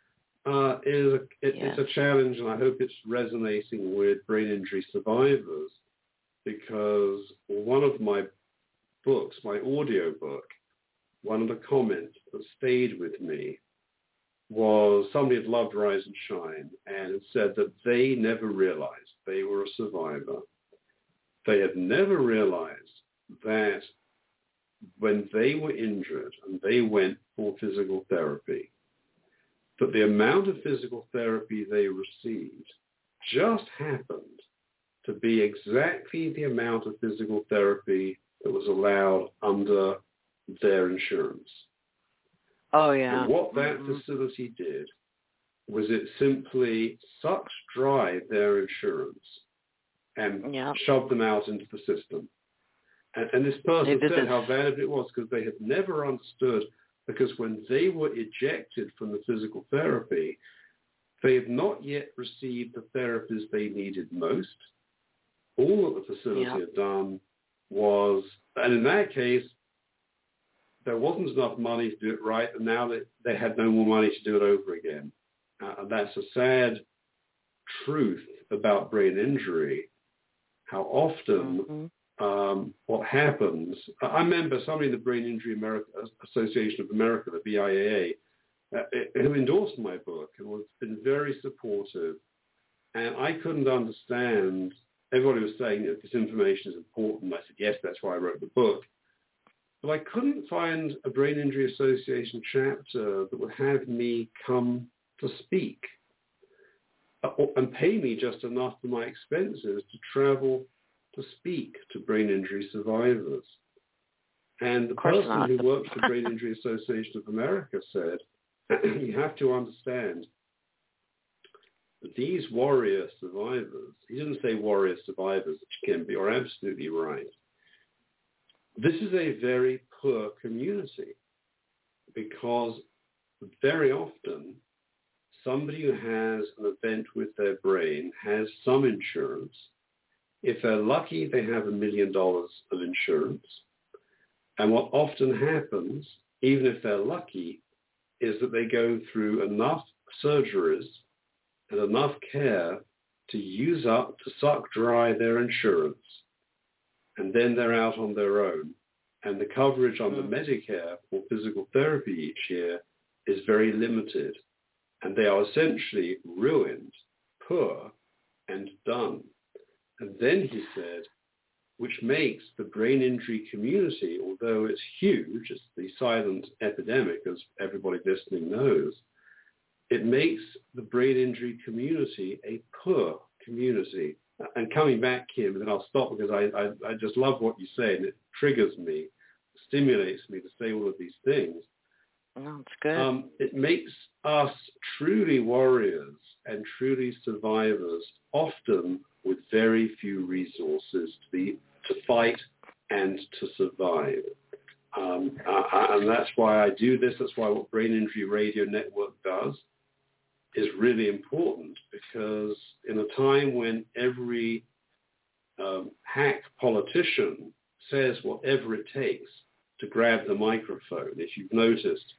Speaker 1: It's a challenge, and I hope it's resonating with brain injury survivors, because one of my books, my audio book, one of the comments that stayed with me was somebody had loved Rise and Shine and had said that they never realized they were a survivor. They had never realized that when they were injured and they went for physical therapy, that the amount of physical therapy they received just happened to be exactly the amount of physical therapy that was allowed under their insurance.
Speaker 4: Oh, yeah.
Speaker 1: And what that facility did was it simply sucked dry their insurance and shoved them out into the system. And this person said how valuable it was because they had never understood, because when they were ejected from the physical therapy, they had not yet received the therapies they needed most. All that the facility had done was, and in that case, there wasn't enough money to do it right, and now that they had no more money to do it over again. And that's a sad truth about brain injury, how often what happens. I remember somebody in the Brain Injury Association of America, the BIAA, who endorsed my book and has been very supportive. And I couldn't understand. Everybody was saying that this information is important. I said, yes, that's why I wrote the book. But I couldn't find a Brain Injury Association chapter that would have me come to speak and pay me just enough for my expenses to travel to speak to brain injury survivors. And the person who works for the Brain Injury Association of America said, you have to understand that these warrior survivors, he didn't say warrior survivors, which can be, you're absolutely right. This is a very poor community because very often somebody who has an event with their brain has some insurance. If they're lucky, they have $1 million of insurance. And what often happens, even if they're lucky, is that they go through enough surgeries and enough care to use up, to suck dry their insurance. And then they're out on their own. And the coverage under Medicare for physical therapy each year is very limited. and they are essentially ruined, poor, and done. And then he said, which makes the brain injury community, although it's huge, it's the silent epidemic, as everybody listening knows, it makes the brain injury community a poor community. And coming back, Kim, and then I'll stop because I just love what you say, and it triggers me, stimulates me to say all of these things.
Speaker 4: Oh, it's good.
Speaker 1: It makes us truly warriors and truly survivors, often with very few resources to fight and to survive. And that's why I do this. That's why what Brain Injury Radio Network does is really important, because in a time when every hack politician says whatever it takes to grab the microphone, if you've noticed,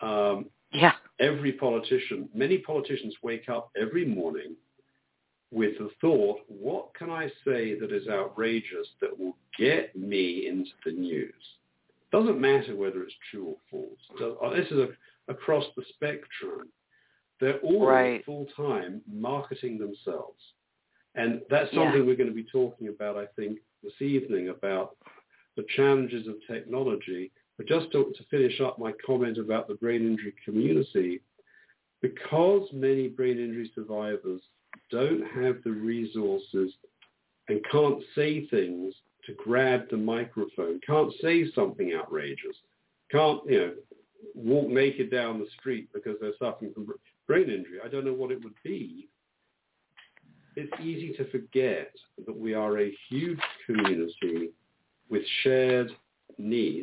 Speaker 1: every politician, many politicians wake up every morning with the thought, what can I say that is outrageous that will get me into the news? Doesn't matter whether it's true or false. This is across the spectrum. They're all full-time marketing themselves. And that's something we're going to be talking about, I think, this evening, about the challenges of technology. But just to finish up my comment about the brain injury community, because many brain injury survivors don't have the resources and can't say things to grab the microphone, can't say something outrageous, can't, walk naked down the street because they're suffering from brain injury. I don't know what it would be. It's easy to forget that we are a huge community with shared needs.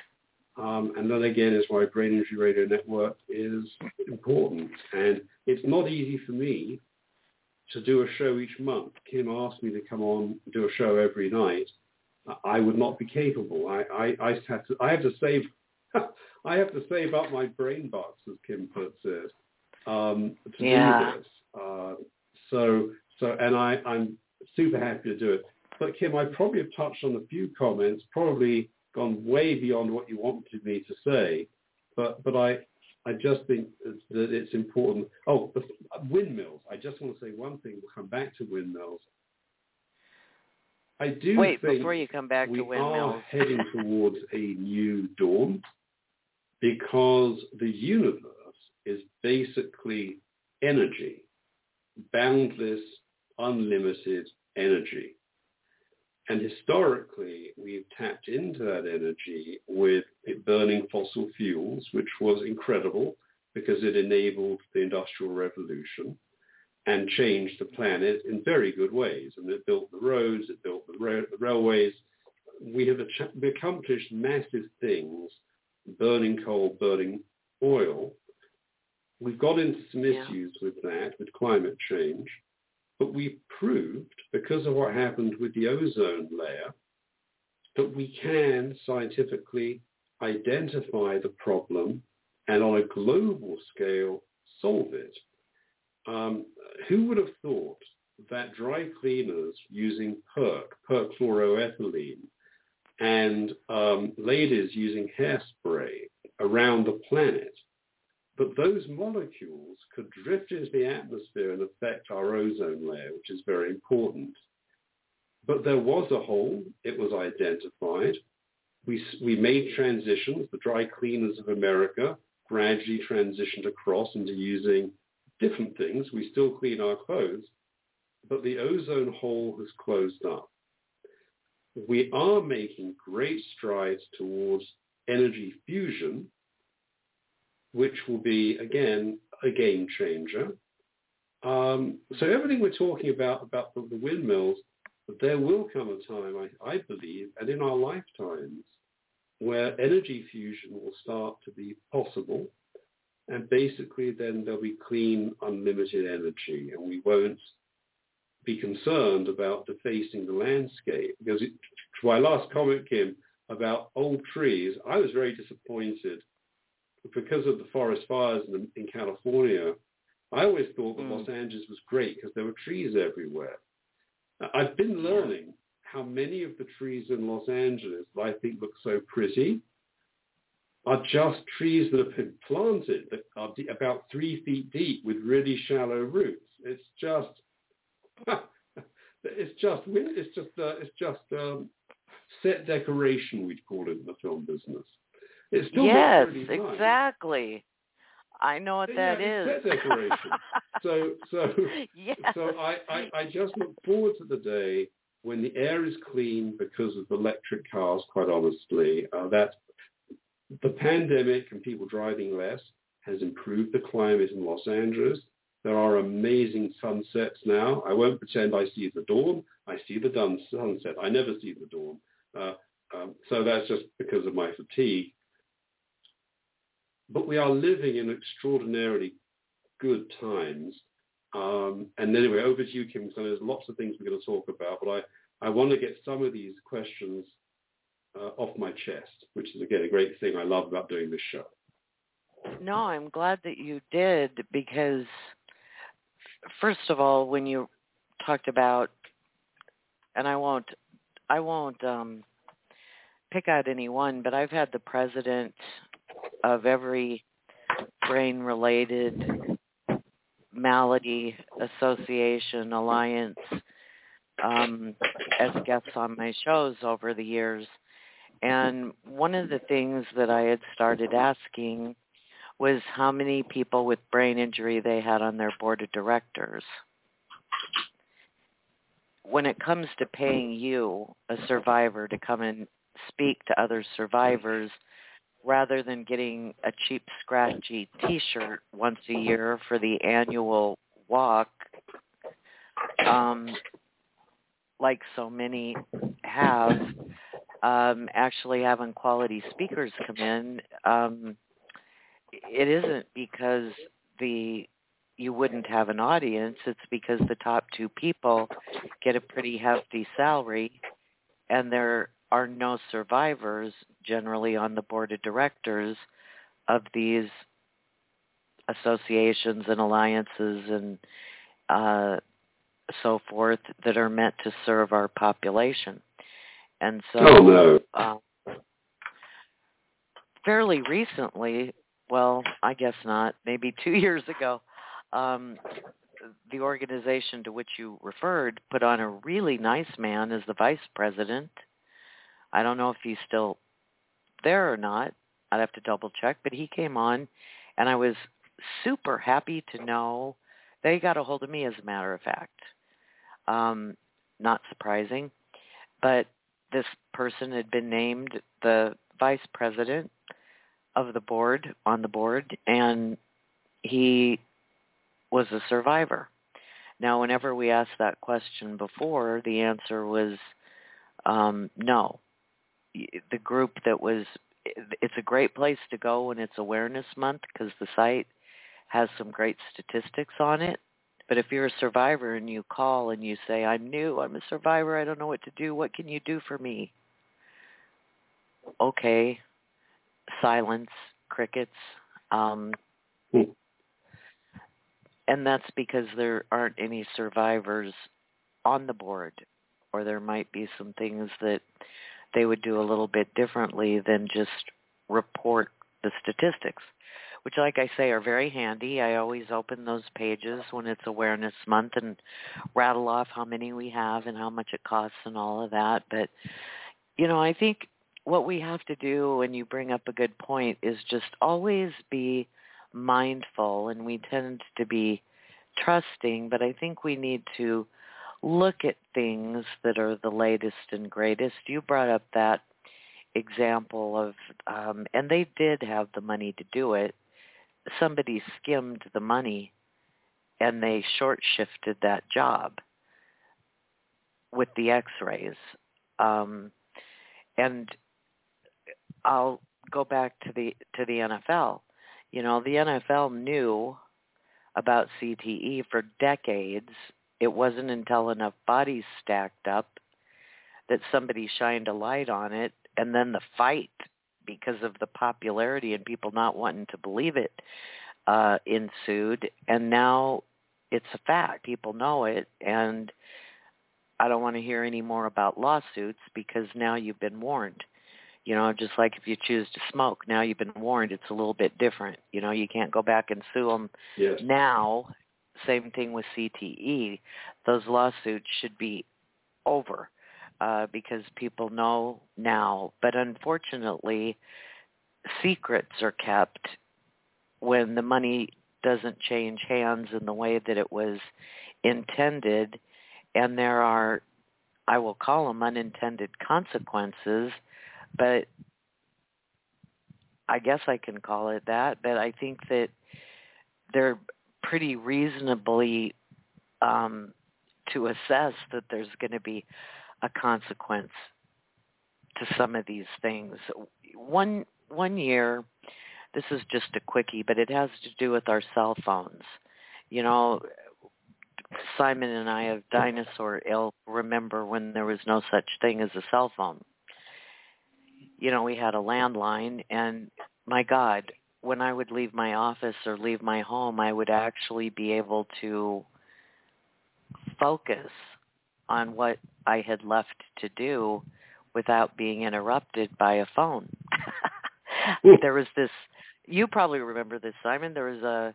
Speaker 1: And that, again, is why Brain Injury Radio Network is important. And it's not easy for me to do a show each month. Kim asked me to come on and do a show every night. I would not be capable. I have to save I have to save up my brain bucks, as Kim puts it, to do this. And I'm super happy to do it. But Kim, I probably have touched on a few comments, probably gone way beyond what you wanted me to say. But I just think that it's important. Oh, the windmills. I just want to say one thing. We'll come back to windmills. I do think
Speaker 4: before you come back to windmills,
Speaker 1: we are heading towards a new dawn, because the universe is basically energy, boundless, unlimited energy. And historically, we've tapped into that energy with burning fossil fuels, which was incredible because it enabled the Industrial Revolution and changed the planet in very good ways. And it built the roads, it built the railways. We have accomplished massive things, burning coal, burning oil. We've got into some issues with that, with climate change. But we proved, because of what happened with the ozone layer, that we can scientifically identify the problem and on a global scale solve it. Who would have thought that dry cleaners using perchloroethylene, and ladies using hairspray around the planet, but those molecules could drift into the atmosphere and affect our ozone layer, which is very important. But there was a hole. It was identified. We made transitions. The dry cleaners of America gradually transitioned across into using different things. We still clean our clothes, but the ozone hole has closed up. We are making great strides towards energy fusion, which will be, again, a game changer. So everything we're talking about the windmills, there will come a time, I believe, and in our lifetimes, where energy fusion will start to be possible. And basically then there'll be clean, unlimited energy, and we won't be concerned about defacing the landscape. Because to my last comment, Kim, about old trees, I was very disappointed because of the forest fires in California. I always thought that Los Angeles was great because there were trees everywhere. I've been learning how many of the trees in Los Angeles that I think look so pretty are just trees that have been planted that are about 3 feet deep with really shallow roots. It's just set decoration, we'd call it in the film business. It still
Speaker 4: yes,
Speaker 1: looks really nice.
Speaker 4: Exactly. I know what that is.
Speaker 1: Set decoration.
Speaker 4: Yes.
Speaker 1: So I just look forward to the day when the air is clean because of electric cars, quite honestly. That the pandemic and people driving less has improved the climate in Los Angeles. There are amazing sunsets now. I won't pretend I see the dawn. I see the sunset. I never see the dawn. So that's just because of my fatigue. But we are living in extraordinarily good times. And anyway, over to you, Kim. So there's lots of things we're going to talk about, but I want to get some of these questions off my chest, which is, again, a great thing I love about doing this show.
Speaker 4: No, I'm glad that you did, because first of all, when you talked about, and I won't pick out any one, but I've had the president of every brain-related malady association, alliance, as guests on my shows over the years. And one of the things that I had started asking was how many people with brain injury they had on their board of directors. When it comes to paying you, a survivor, to come and speak to other survivors, rather than getting a cheap, scratchy T-shirt once a year for the annual walk, like so many have, actually having quality speakers come in, it isn't because you wouldn't have an audience. It's because the top two people get a pretty hefty salary, and there are no survivors generally on the board of directors of these associations and alliances and so forth that are meant to serve our population. And so fairly recently, well, I guess not, maybe 2 years ago, the organization to which you referred put on a really nice man as the vice president. I don't know if he's still there or not. I'd have to double check, but he came on, and I was super happy to know they got a hold of me, as a matter of fact. Not surprising, but this person had been named the vice president of the board, on the board, and he was a survivor. Now, whenever we asked that question before, the answer was no. The group that was, it's a great place to go when it's Awareness Month because the site has some great statistics on it. But if you're a survivor and you call and you say, I'm new, I'm a survivor, I don't know what to do, what can you do for me? Okay, silence, crickets. And that's because there aren't any survivors on the board, or there might be some things that they would do a little bit differently than just report the statistics, which, like I say, are very handy. I always open those pages when it's Awareness Month and rattle off how many we have and how much it costs and all of that. But, I think what we have to do, and you bring up a good point, is just always be mindful, and we tend to be trusting, but I think we need to look at things that are the latest and greatest. You brought up that example of, and they did have the money to do it. Somebody skimmed the money, and they short-shifted that job with the x-rays. And I'll go back to the NFL. The NFL knew about CTE for decades. It wasn't until enough bodies stacked up that somebody shined a light on it, and then the fight, because of the popularity and people not wanting to believe it, ensued, and now it's a fact. People know it, and I don't want to hear any more about lawsuits because now you've been warned. Just like if you choose to smoke, now you've been warned, it's a little bit different. You can't go back and sue them now. Same thing with CTE. Those lawsuits should be over because people know now. But unfortunately, secrets are kept when the money doesn't change hands in the way that it was intended, and there are, I will call them unintended consequences, but I guess I can call it that, but I think that they're pretty reasonably to assess that there's going to be a consequence to some of these things. One year, this is just a quickie, but it has to do with our cell phones. Simon and I of Dinosaur Ilk remember when there was no such thing as a cell phone. We had a landline, and my God, when I would leave my office or leave my home, I would actually be able to focus on what I had left to do without being interrupted by a phone. There was this, you probably remember this, Simon, there was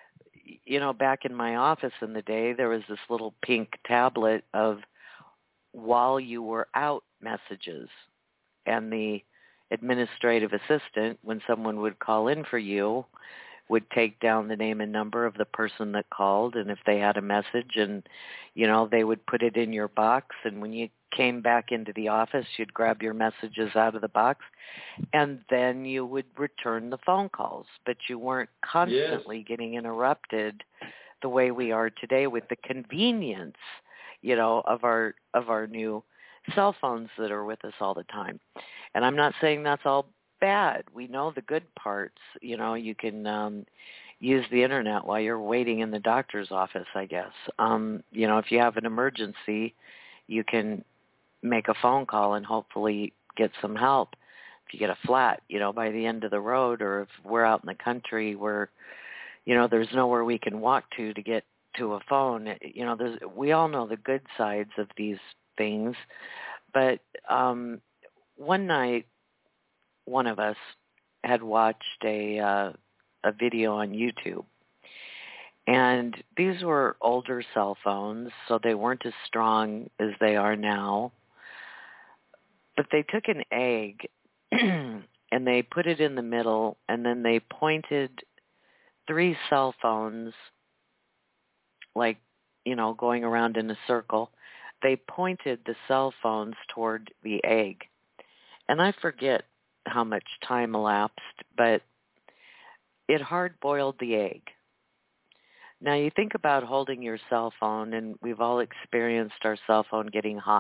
Speaker 4: back in my office in the day, there was this little pink tablet of while you were out messages, and the administrative assistant, when someone would call in for you, would take down the name and number of the person that called, and if they had a message, and they would put it in your box, and when you came back into the office, you'd grab your messages out of the box, and then you would return the phone calls, but you weren't constantly getting interrupted the way we are today with the convenience, of our new cell phones that are with us all the time. And I'm not saying that's all bad. We know the good parts. You can use the internet while you're waiting in the doctor's office, I guess. If you have an emergency, you can make a phone call and hopefully get some help. If you get a flat, by the end of the road, or if we're out in the country where, there's nowhere we can walk to get to a phone, we all know the good sides of these things. But one night, one of us had watched a video on YouTube. And these were older cell phones, so they weren't as strong as they are now. But they took an egg and they put it in the middle, and then they pointed 3 cell phones, like, going around in a circle. They pointed the cell phones toward the egg. And I forget how much time elapsed, but it hard-boiled the egg. Now, you think about holding your cell phone, and we've all experienced our cell phone getting hot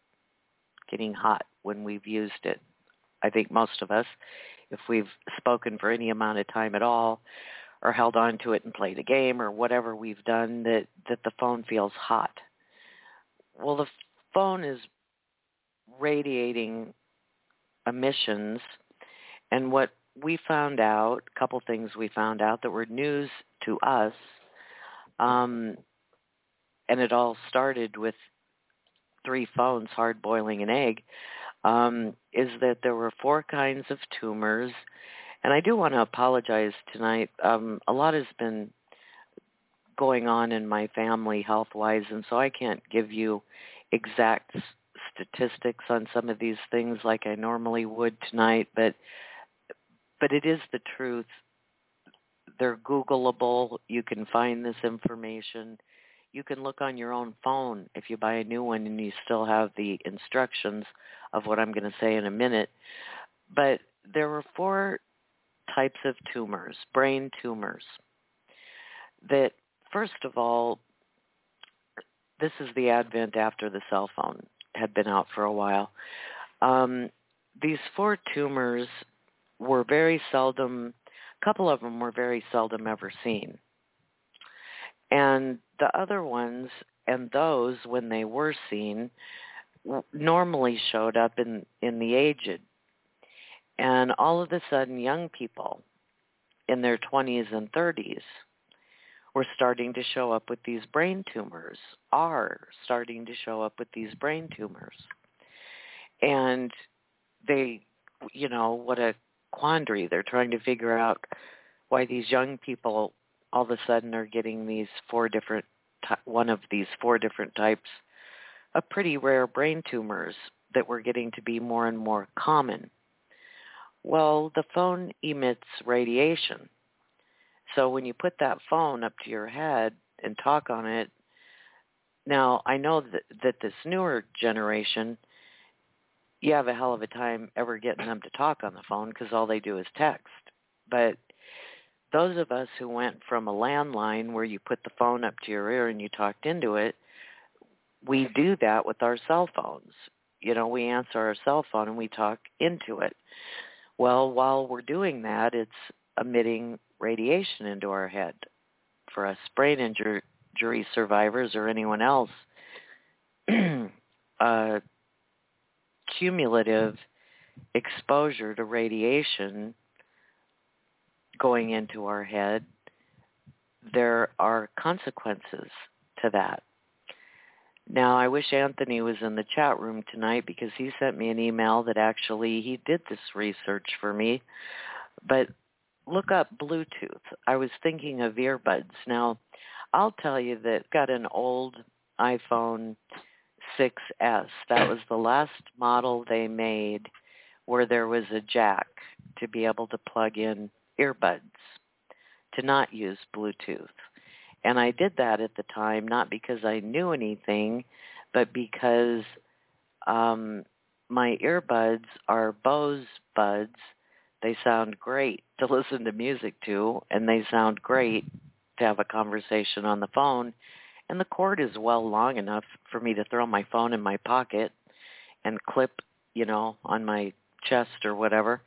Speaker 4: when we've used it. I think most of us, if we've spoken for any amount of time at all, or held on to it and played a game or whatever we've done, that the phone feels hot. Well, the phone is radiating emissions, and what we found out, a couple things we found out that were news to us, and it all started with 3 phones hard-boiling an egg, is that there were 4 kinds of tumors. And I do want to apologize tonight. A lot has been going on in my family health-wise, and so I can't give you exact statistics on some of these things like I normally would tonight, but it is the truth. They're Googleable. You can find this information. You can look on your own phone if you buy a new one and you still have the instructions of what I'm going to say in a minute. But there were 4 types of tumors, brain tumors, that, first of all, this is the advent after the cell phone had been out for a while. These 4 tumors were very seldom, a couple of them were very seldom ever seen. And the other ones, and those, when they were seen, normally showed up in the aged. And all of a sudden, young people in their 20s and 30s were starting to show up with these brain tumors, are starting to show up with these brain tumors. And they what a quandary. They're trying to figure out why these young people all of a sudden are getting these one of these 4 different types of pretty rare brain tumors that were getting to be more and more common. Well, the phone emits radiation. So when you put that phone up to your head and talk on it, now I know that this newer generation, you have a hell of a time ever getting them to talk on the phone because all they do is text. But those of us who went from a landline where you put the phone up to your ear and you talked into it, we do that with our cell phones. We answer our cell phone and we talk into it. Well, while we're doing that, it's emitting radiation into our head. For us brain injury survivors or anyone else, cumulative exposure to radiation going into our head, there are consequences to that. Now, I wish Anthony was in the chat room tonight because he sent me an email that actually he did this research for me. But look up Bluetooth. I was thinking of earbuds. Now, I'll tell you that I've got an old iPhone 6S. That was the last model they made where there was a jack to be able to plug in earbuds, to not use Bluetooth. And I did that at the time, not because I knew anything, but because my earbuds are Bose buds. They sound great to listen to music to, and they sound great to have a conversation on the phone. And the cord is well long enough for me to throw my phone in my pocket and clip, on my chest or whatever,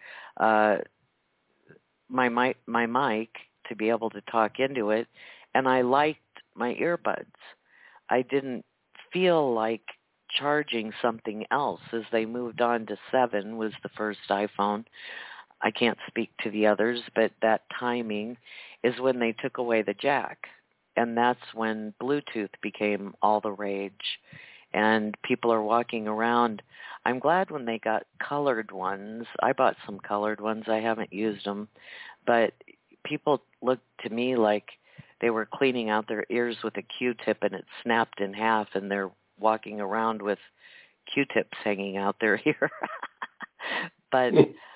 Speaker 4: my mic to be able to talk into it. And I liked my earbuds. I didn't feel like charging something else. As they moved on to 7 was the first iPhone. I can't speak to the others, but that timing is when they took away the jack. And that's when Bluetooth became all the rage. And people are walking around. I'm glad when they got colored ones. I bought some colored ones. I haven't used them. But people looked to me like they were cleaning out their ears with a Q-tip and it snapped in half, and they're walking around with Q-tips hanging out their ear. But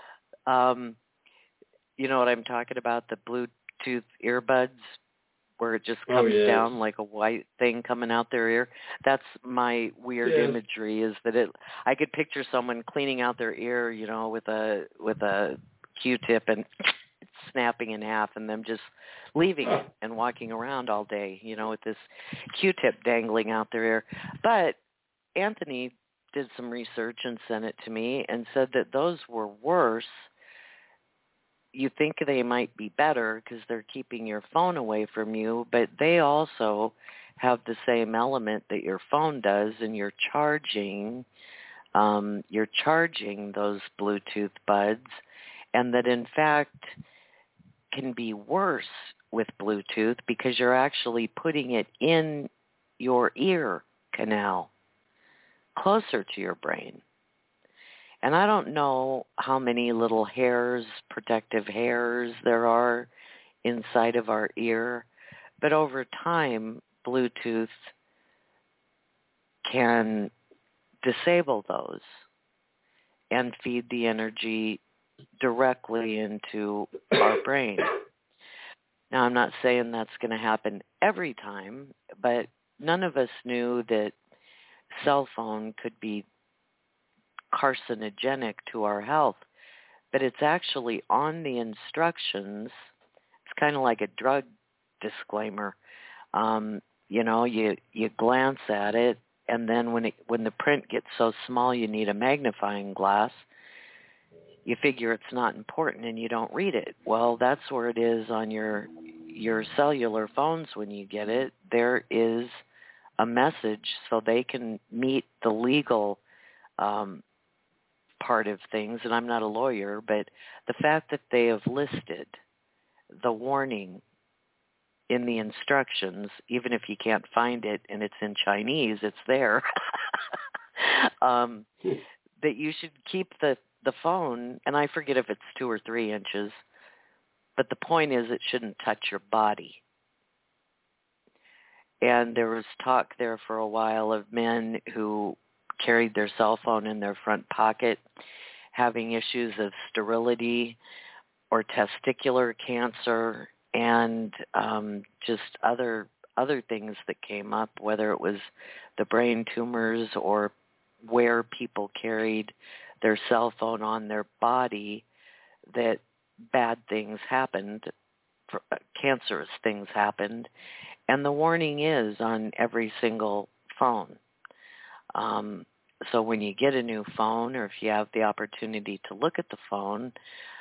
Speaker 4: you know what I'm talking about, the Bluetooth earbuds, where it just comes down like a white thing coming out their ear. That's my weird imagery, is that I could picture someone cleaning out their ear, with a Q-tip and snapping in half, and them just leaving it and walking around all day, with this Q-tip dangling out their ear. But Anthony did some research and sent it to me and said that those were worse. You think they might be better because they're keeping your phone away from you, but they also have the same element that your phone does, and you're charging those Bluetooth buds, and that in fact can be worse with Bluetooth because you're actually putting it in your ear canal, closer to your brain. And I don't know how many little hairs, protective hairs there are inside of our ear, but over time, Bluetooth can disable those and feed the energy directly into our brain. Now, I'm not saying that's going to happen every time, but none of us knew that cell phone could be carcinogenic to our health, but it's actually on the instructions. It's kind of like a drug disclaimer. You glance at it, and then when the print gets so small you need a magnifying glass, you figure it's not important and you don't read it. Well, that's where it is on your cellular phones when you get it. There is a message so they can meet the legal part of things, and I'm not a lawyer, but the fact that they have listed the warning in the instructions, even if you can't find it and it's in Chinese, it's there, that you should keep the the phone, and I forget if it's 2 or 3 inches, but the point is it shouldn't touch your body. And there was talk there for a while of men who carried their cell phone in their front pocket, having issues of sterility or testicular cancer, and just other things that came up, whether it was the brain tumors or where people carried their cell phone on their body, that bad things happened, cancerous things happened. And the warning is on every single phone. So when you get a new phone, or if you have the opportunity to look at the phone,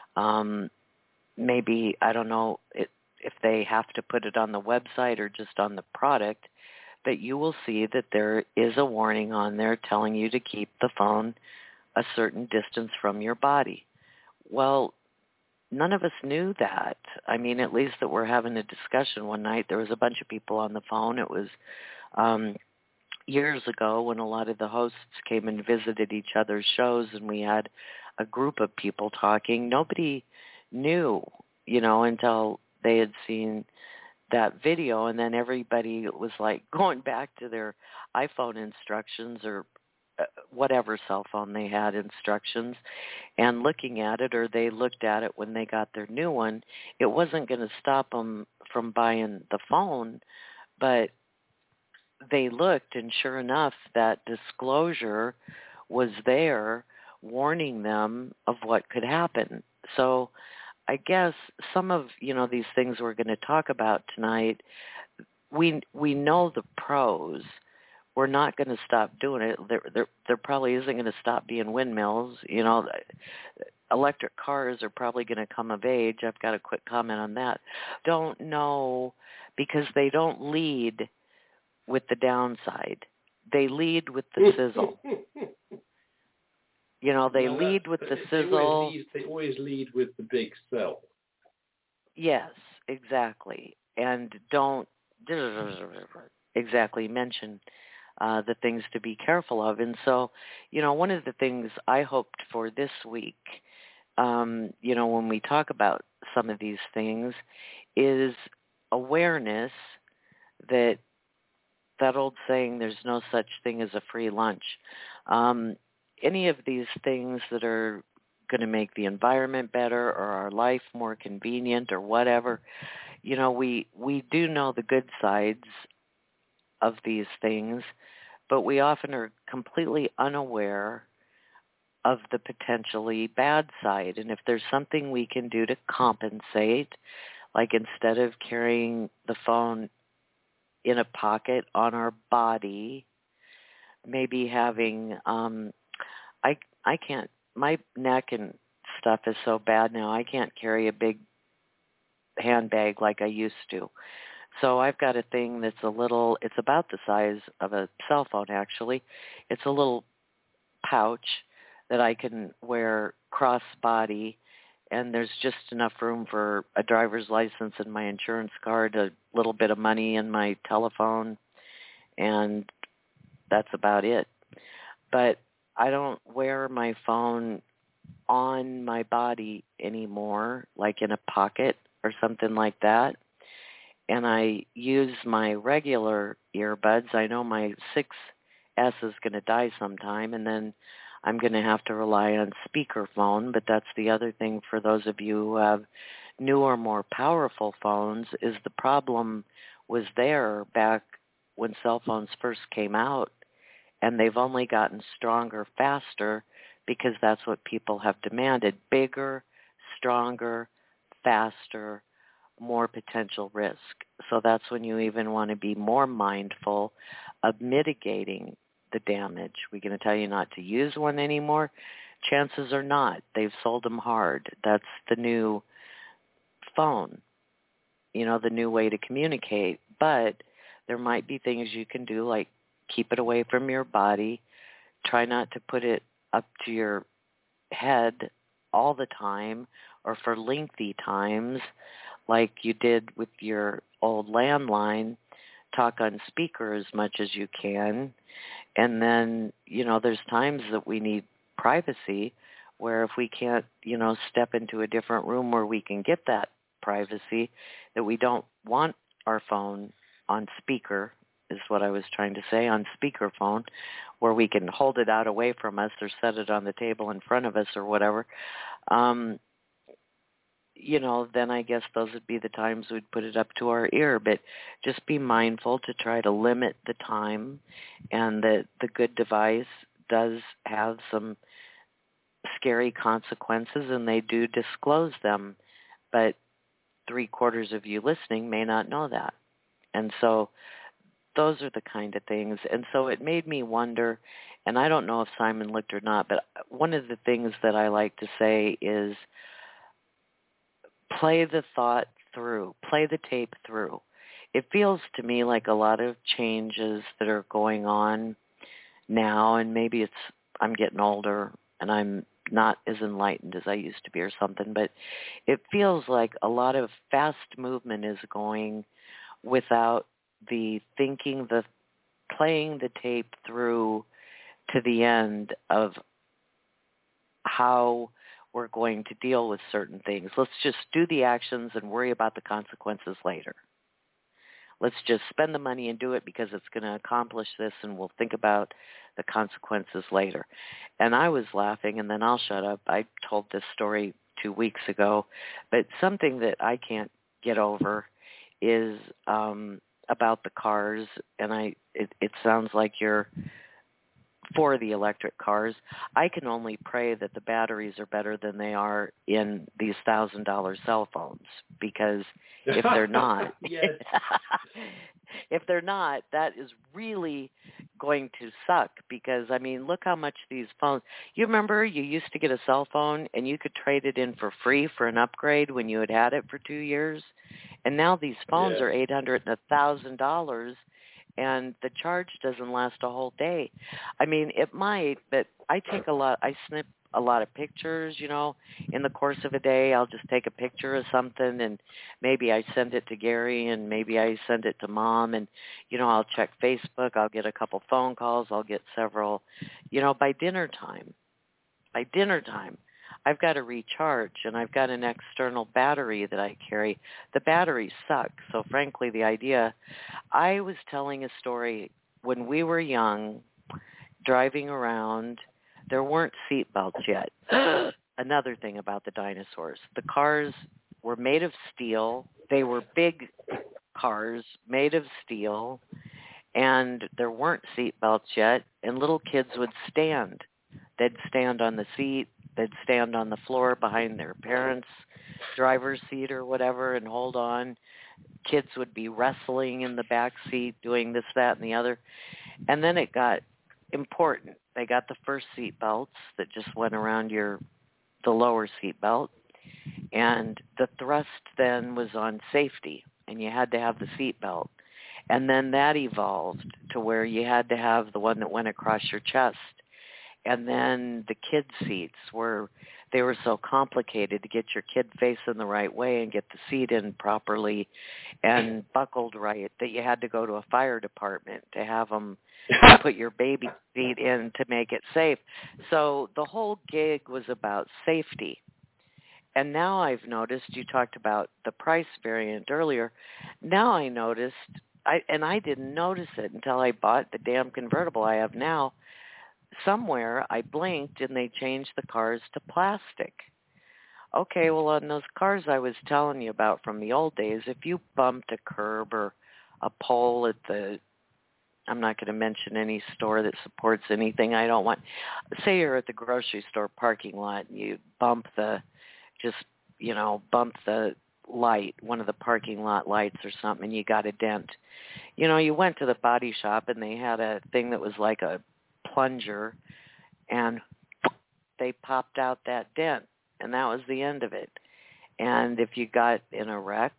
Speaker 4: maybe, I don't know if they have to put it on the website or just on the product, but you will see that there is a warning on there telling you to keep the phone a certain distance from your body. Well, none of us knew that. I mean, at least that we're having a discussion one night. There was a bunch of people on the phone. It was years ago when a lot of the hosts came and visited each other's shows, and we had a group of people talking. Nobody knew, until they had seen that video, and then everybody was like going back to their iPhone instructions or whatever cell phone they had instructions and looking at it, or they looked at it when they got their new one. It wasn't going to stop them from buying the phone, but they looked, and sure enough, that disclosure was there warning them of what could happen. So I guess some of, these things we're going to talk about tonight, we know the pros. We're not going to stop doing it. There probably isn't going to stop being windmills. Electric cars are probably going to come of age. I've got a quick comment on that. Don't know, because they don't lead with the downside. They lead with the sizzle. Lead with the sizzle.
Speaker 1: They always lead with the big sell.
Speaker 4: Yes, exactly. And don't exactly mention the things to be careful of. And so, one of the things I hoped for this week, when we talk about some of these things, is awareness that old saying, there's no such thing as a free lunch. Any of these things that are going to make the environment better or our life more convenient or whatever, we do know the good sides of these things, but we often are completely unaware of the potentially bad side. And if there's something we can do to compensate, like instead of carrying the phone in a pocket on our body, maybe having, I can't, my neck and stuff is so bad now, I can't carry a big handbag like I used to. So I've got a thing that's it's about the size of a cell phone, actually. It's a little pouch that I can wear cross-body, and there's just enough room for a driver's license and my insurance card, a little bit of money and my telephone, and that's about it. But I don't wear my phone on my body anymore, like in a pocket or something like that. And I use my regular earbuds. I know my 6S is going to die sometime, and then I'm going to have to rely on speakerphone. But that's the other thing for those of you who have newer, more powerful phones, is the problem was there back when cell phones first came out, and they've only gotten stronger faster because that's what people have demanded: bigger, stronger, faster, more potential risk. So that's when you even want to be more mindful of mitigating the damage. We're going to tell you not to use one anymore. Chances are not. They've sold them hard. That's the new phone, the new way to communicate. But there might be things you can do, like keep it away from your body. Try not to put it up to your head all the time or for lengthy times, like you did with your old landline. Talk on speaker as much as you can. And then, there's times that we need privacy where if we can't, step into a different room where we can get that privacy, that we don't want our phone on speaker, is what I was trying to say, on speakerphone, where we can hold it out away from us or set it on the table in front of us or whatever, then I guess those would be the times we'd put it up to our ear. But just be mindful to try to limit the time, and that the good device does have some scary consequences, and they do disclose them, but 3/4 of you listening may not know that. And so those are the kind of things. And so it made me wonder, and I don't know if Simon looked or not, but one of the things that I like to say is play the thought through, play the tape through. It feels to me like a lot of changes that are going on now, and maybe I'm getting older and I'm not as enlightened as I used to be or something, but it feels like a lot of fast movement is going without the thinking, the playing the tape through to the end of how we're going to deal with certain things. Let's just do the actions and worry about the consequences later. Let's just spend the money and do it because it's going to accomplish this, and we'll think about the consequences later. And I was laughing, and then I'll shut up. I told this story 2 weeks ago, but something that I can't get over is about the cars, and it sounds like you're for the electric cars. I can only pray that the batteries are better than they are in these $1,000 cell phones, because if they're not, if they're not, that is really going to suck, because, I mean, look how much these phones, you remember you used to get a cell phone and you could trade it in for free for an upgrade when you had it for 2 years, and now these phones are $800 and $1,000, and the charge doesn't last a whole day. I mean, it might, but I snip a lot of pictures, in the course of a day. I'll just take a picture of something, and maybe I send it to Gary, and maybe I send it to Mom, and, I'll check Facebook. I'll get a couple phone calls. I'll get several, by dinner time, I've got to recharge, and I've got an external battery that I carry. The batteries suck. So frankly, I was telling a story when we were young, driving around, there weren't seat belts yet. Another thing about the dinosaurs. The cars were made of steel. They were big cars made of steel, and there weren't seat belts yet, and little kids would stand. They'd stand on the seat. They'd stand on the floor behind their parents' driver's seat or whatever and hold on. Kids would be wrestling in the back seat, doing this, that, and the other. And then it got important. They got the first seat belts that just went around the lower seat belt. And the thrust then was on safety, and you had to have the seat belt. And then that evolved to where you had to have the one that went across your chest. And then the kid seats they were so complicated to get your kid facing the right way and get the seat in properly and buckled right that you had to go to a fire department to have them put your baby seat in to make it safe. So the whole gig was about safety. And now I've noticed, you talked about the price variant earlier. Now I noticed, I didn't notice it until I bought the damn convertible I have now. Somewhere I blinked and they changed the cars to plastic. Okay, well, on those cars I was telling you about from the old days, if you bumped a curb or a pole at I'm not going to mention any store that supports anything I don't want. Say you're at the grocery store parking lot and you bump the light, one of the parking lot lights or something, and you got a dent. You went to the body shop and they had a thing that was like a plunger, and they popped out that dent, and that was the end of it. And if you got in a wreck,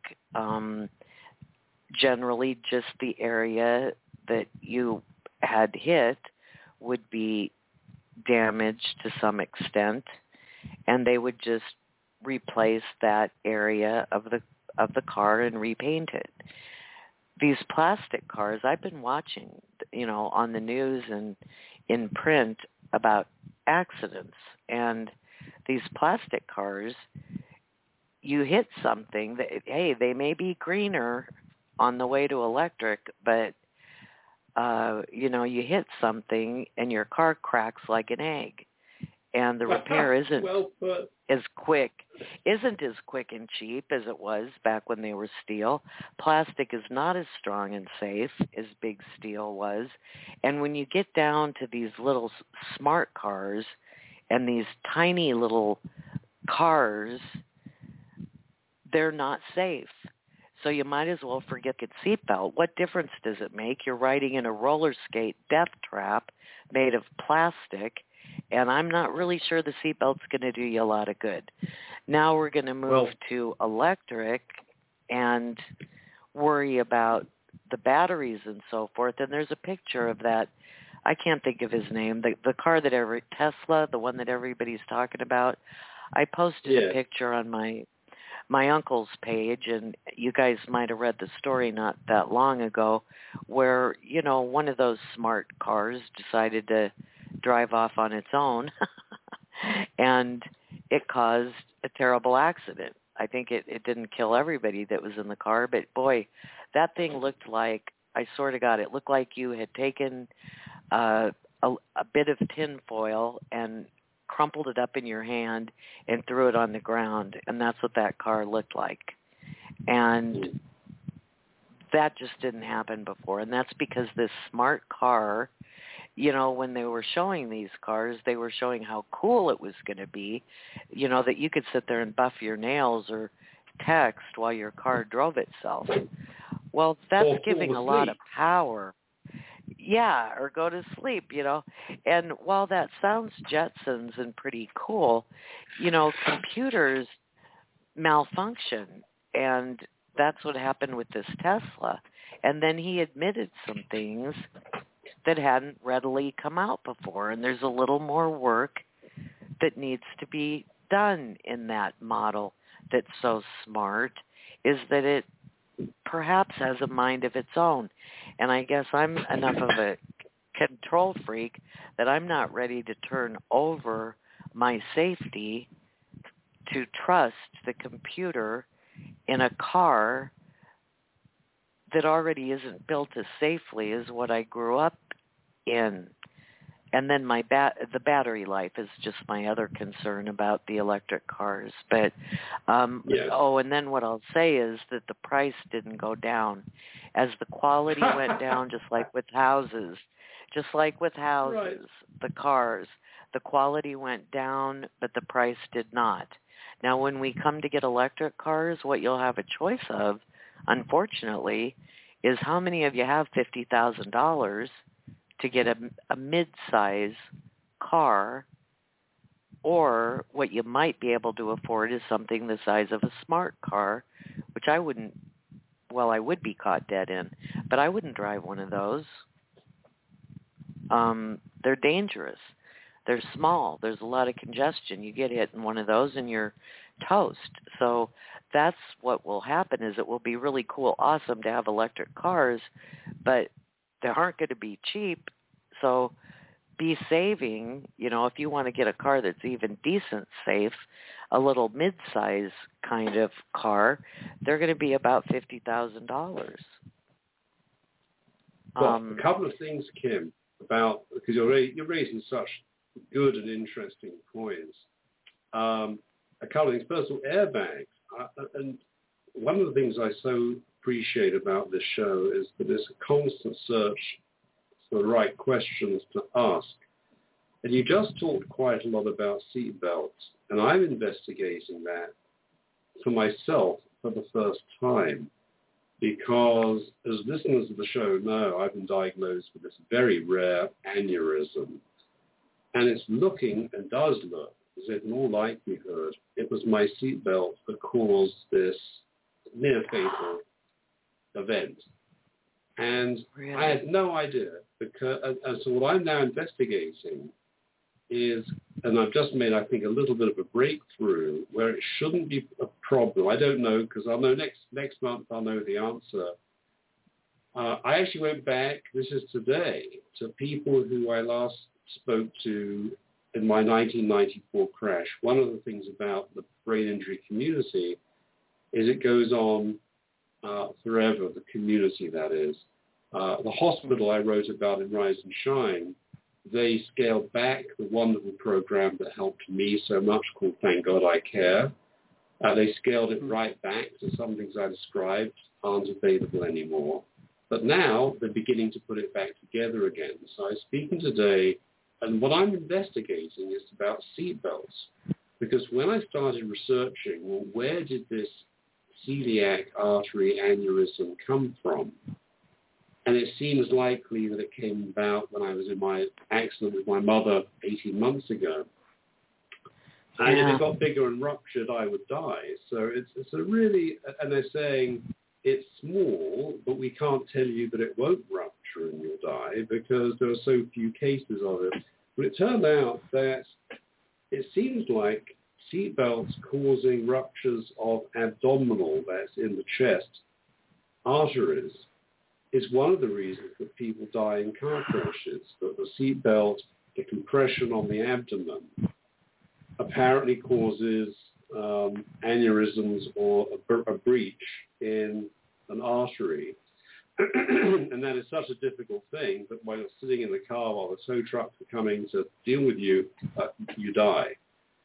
Speaker 4: generally just the area that you had hit would be damaged to some extent, and they would just replace that area of the car and repaint it. These plastic cars, I've been watching, on the news and in print about accidents, and these plastic cars, you hit something that, hey, they may be greener on the way to electric, but, you hit something and your car cracks like an egg. And the repair isn't as quick and cheap as it was back when they were steel. Plastic is not as strong and safe as big steel was. And when you get down to these little smart cars and these tiny little cars, they're not safe. So you might as well forget the seatbelt. What difference does it make? You're riding in a roller skate death trap made of plastic, and I'm not really sure the seatbelt's going to do you a lot of good. Now we're going to move to electric and worry about the batteries and so forth. And there's a picture of that. I can't think of his name. The car that Tesla, the one that everybody's talking about. I posted a picture on my uncle's page, and you guys might have read the story not that long ago, where, one of those smart cars decided to drive off on its own, and it caused a terrible accident. I think it didn't kill everybody that was in the car, but boy, that thing looked like, I swear to God, it looked like you had taken a bit of tin foil and crumpled it up in your hand and threw it on the ground, and that's what that car looked like. And that just didn't happen before, and that's because this smart car, when they were showing these cars, they were showing how cool it was going to be, that you could sit there and buff your nails or text while your car drove itself. Well, that's giving a lot of power. Yeah, or go to sleep, And while that sounds Jetsons and pretty cool, computers malfunction, and that's what happened with this Tesla. And then he admitted some things that hadn't readily come out before, and there's a little more work that needs to be done in that model that's so smart, is that it perhaps has a mind of its own. And I guess I'm enough of a control freak that I'm not ready to turn over my safety to trust the computer in a car that already isn't built as safely as what I grew up in. And then the battery life is just my other concern about the electric cars. But, and then what I'll say is that the price didn't go down. As the quality went down, just like with houses,
Speaker 1: Right.
Speaker 4: the cars, the quality went down, but the price did not. Now, when we come to get electric cars, what you'll have a choice of, unfortunately, is how many of you have $50,000 to get a mid-size car, or what you might be able to afford is something the size of a smart car, which I would be caught dead in, but I wouldn't drive one of those. They're dangerous. They're small. There's a lot of congestion. You get hit in one of those and you're toast. So that's what will happen, is it will be really cool, awesome to have electric cars, but they aren't going to be cheap. So be saving, if you want to get a car that's even decent safe, a little mid-size kind of car, they're going to be about $50,000.
Speaker 1: Well, a couple of things, Kim, because you're raising such good and interesting points. A couple of things. First of all, airbags. And one of the things I so appreciate about this show is that it's a constant search for the right questions to ask. And you just talked quite a lot about seat belts, and I'm investigating that for myself for the first time, because as listeners of the show know, I've been diagnosed with this very rare aneurysm, and it's looking and does look as if in all likelihood it was my seatbelt that caused this near fatal event. And
Speaker 4: really?
Speaker 1: I had no idea, because, and so what I'm now investigating is, and I've just made, I think, a little bit of a breakthrough where it shouldn't be a problem. I don't know, because I'll know next month I'll know the answer. I actually went back, this is today, to people who I last spoke to in my 1994 crash, one of the things about the brain injury community is it goes on forever, the community that is. The hospital I wrote about in Rise and Shine, they scaled back the wonderful program that helped me so much called Thank God I Care. They scaled it right back, so some things I described aren't available anymore. But now they're beginning to put it back together again. So I was speaking today, and what I'm investigating is about seatbelts. Because when I started researching, well, where did this celiac artery aneurysm come from? And it seems likely that it came about when I was in my accident with my mother 18 months ago. And if it got bigger and ruptured, I would die. So it's a really, and they're saying it's small, but we can't tell you that it won't rupture and you'll die because there are so few cases of it. But it turned out that it seems like seatbelts causing ruptures of abdominal, that's in the chest, arteries, is one of the reasons that people die in car crashes, that the seatbelt, the compression on the abdomen, apparently causes aneurysms or a breach in an artery. And that is such a difficult thing that while you're sitting in the car while the tow trucks are coming to deal with you, you die.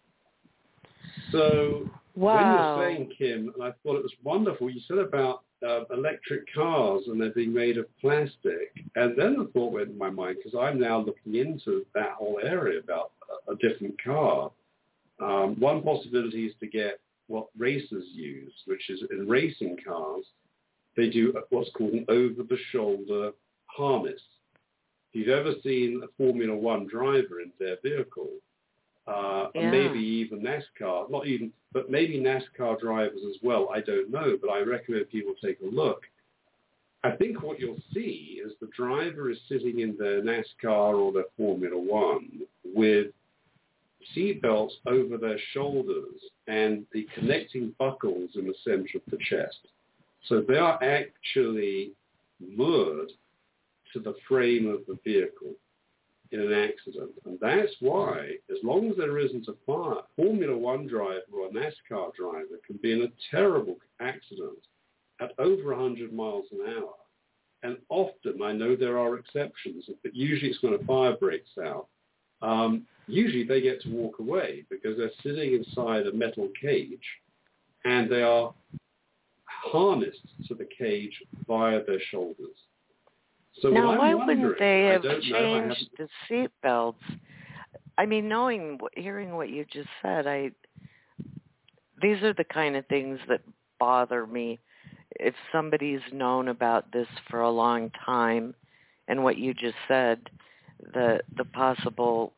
Speaker 1: So when you're saying, Kim, and I thought it was wonderful, you said about electric cars and they're being made of plastic. And then the thought went in my mind, because I'm now looking into that whole area about a different car. One possibility is to get what racers use, which is in racing cars, they do what's called an over-the-shoulder harness. If you've ever seen a Formula One driver in their vehicle, and maybe even NASCAR, not even, but maybe NASCAR drivers as well, I don't know, but I recommend people take a look. I think what you'll see is the driver is sitting in their NASCAR or their Formula One with seatbelts over their shoulders and the connecting buckles in the center of the chest. So they are actually lured to the frame of the vehicle in an accident. And that's why, as long as there isn't a fire, Formula One driver or a NASCAR driver can be in a terrible accident at over 100 miles an hour. And often, I know there are exceptions, but usually it's when a fire breaks out. Usually they get to walk away because they're sitting inside a metal cage and they are harnessed to the cage via their shoulders. So
Speaker 4: now, why wouldn't they have changed the seat belts? I mean, hearing what you just said, these are the kind of things that bother me. If somebody's known about this for a long time, and what you just said, the possible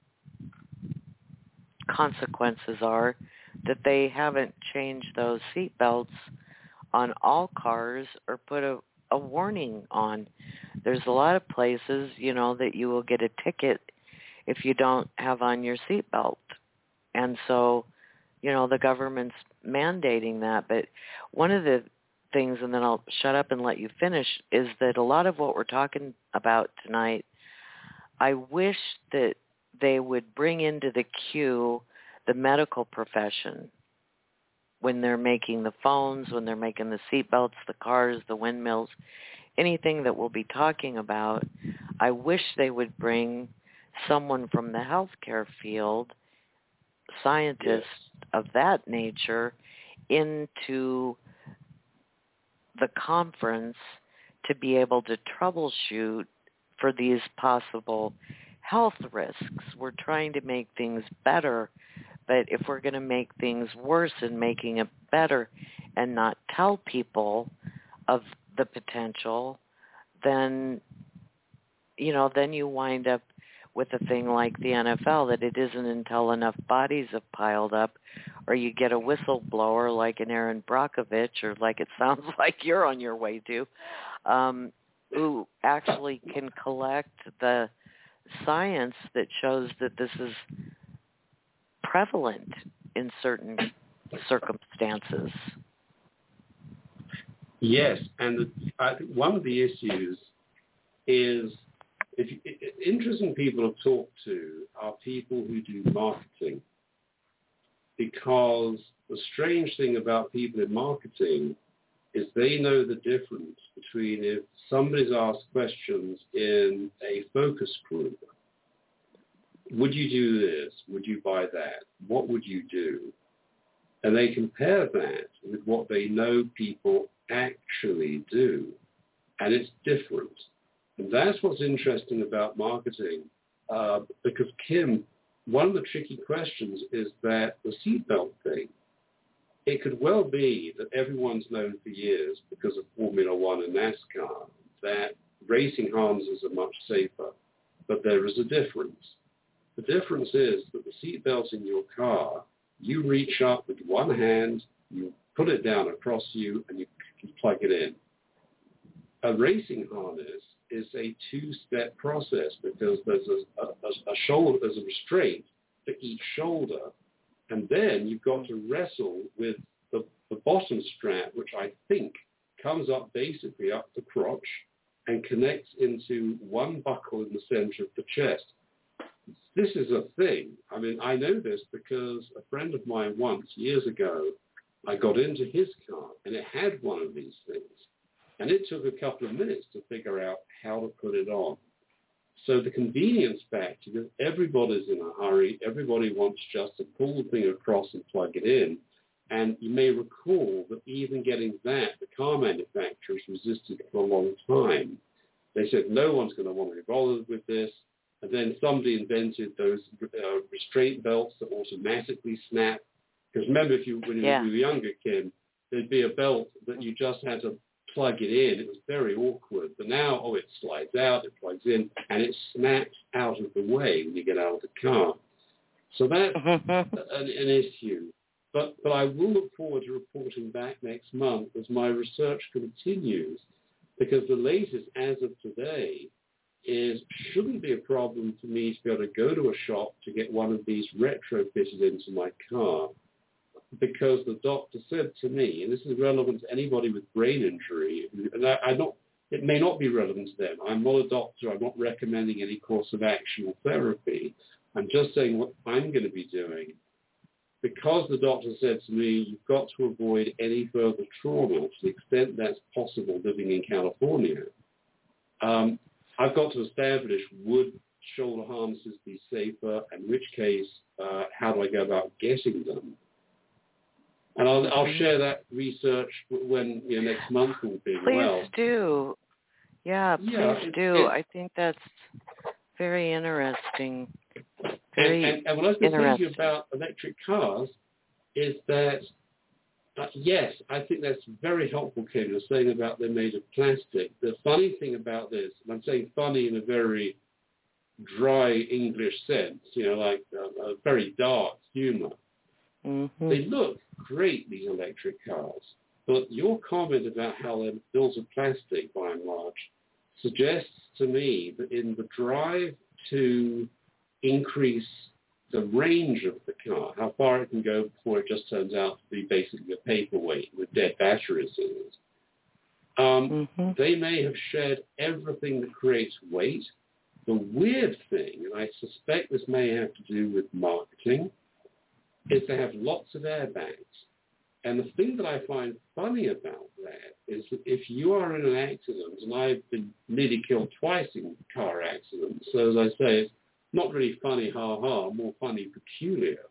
Speaker 4: consequences are that they haven't changed those seat belts on all cars or put a warning on. There's a lot of places, that you will get a ticket if you don't have on your seatbelt. And so, the government's mandating that. But one of the things, and then I'll shut up and let you finish, is that a lot of what we're talking about tonight, I wish that they would bring into the queue the medical profession when they're making the phones, when they're making the seatbelts, the cars, the windmills, anything that we'll be talking about. I wish they would bring someone from the healthcare field, scientists of that nature, into the conference to be able to troubleshoot for these possible health risks. We're trying to make things better, but if we're going to make things worse and making it better and not tell people of the potential, then, then you wind up with a thing like the NFL, that it isn't until enough bodies have piled up, or you get a whistleblower like an Aaron Brockovich, or like it sounds like you're on your way to, who actually can collect the science that shows that this is prevalent in certain circumstances.
Speaker 1: Yes, and I think one of the issues is Interesting people to talk to are people who do marketing, because the strange thing about people in marketing is they know the difference between if somebody's asked questions in a focus group. Would you do this? Would you buy that? What would you do? And they compare that with what they know people actually do. And it's different. And that's what's interesting about marketing. Because, Kim, one of the tricky questions is that the seatbelt thing, it could well be that everyone's known for years because of Formula One and NASCAR that racing harnesses are much safer. But there is a difference. The difference is that the seatbelt in your car, you reach up with one hand, you put it down across you, and you plug it in. A racing harness is a two-step process because there's a shoulder, there's a restraint for each shoulder, and then you've got to wrestle with the bottom strap, which I think comes up basically up the crotch and connects into one buckle in the center of the chest. This is a thing. I mean, I know this because a friend of mine once, years ago, I got into his car and it had one of these things. And it took a couple of minutes to figure out how to put it on. So the convenience factor, because everybody's in a hurry, everybody wants just to pull the thing across and plug it in. And you may recall that even getting that, the car manufacturers resisted for a long time. They said, no one's going to want to be bothered with this. And then somebody invented those restraint belts that automatically snap. Because remember, when you were younger, Kim, there'd be a belt that you just had to plug it in. It was very awkward. But now, it slides out, it plugs in, and it snaps out of the way when you get out of the car. So that's an issue. But I will look forward to reporting back next month as my research continues, because the latest as of today is shouldn't be a problem for me to be able to go to a shop to get one of these retrofitted into my car, because the doctor said to me, and this is relevant to anybody with brain injury, and it may not be relevant to them. I'm not a doctor. I'm not recommending any course of action or therapy. I'm just saying what I'm going to be doing. Because the doctor said to me, you've got to avoid any further trauma to the extent that's possible living in California. I've got to establish, would shoulder harnesses be safer, and in which case, how do I go about getting them? And I'll share that research when next month will be.
Speaker 4: Please do. Yeah, please do. I think that's very interesting.
Speaker 1: And what I was thinking about electric cars is that, yes, I think that's very helpful, Kim, you're saying about they're made of plastic. The funny thing about this, and I'm saying funny in a very dry English sense, like a very dark humor. Mm-hmm. They look great, these electric cars, but your comment about how they're built of plastic, by and large, suggests to me that in the drive to increase the range of the car, how far it can go before it just turns out to be basically a paperweight with dead batteries in it, they may have shared everything that creates weight. The weird thing, and I suspect this may have to do with marketing, is they have lots of airbags. And the thing that I find funny about that is that if you are in an accident, and I've been nearly killed twice in car accidents, so as I say, it's not really funny, ha-ha, more funny, peculiar,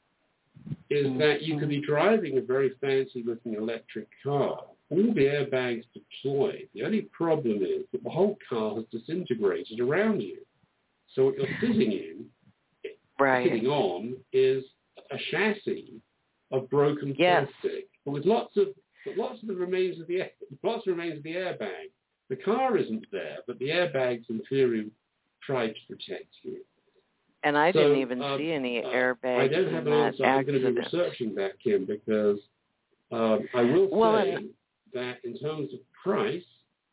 Speaker 1: is that you could be driving a very fancy-looking electric car, all the airbags deployed. The only problem is that the whole car has disintegrated around you. So what you're sitting in, sitting on, is a chassis of broken plastic, but with lots of the remains of the airbag. The car isn't there, but the airbags in theory tried to protect you.
Speaker 4: And I didn't even see any airbags.
Speaker 1: I don't have an answer. I'm going to be researching that, Kim, because I will say that in terms of price,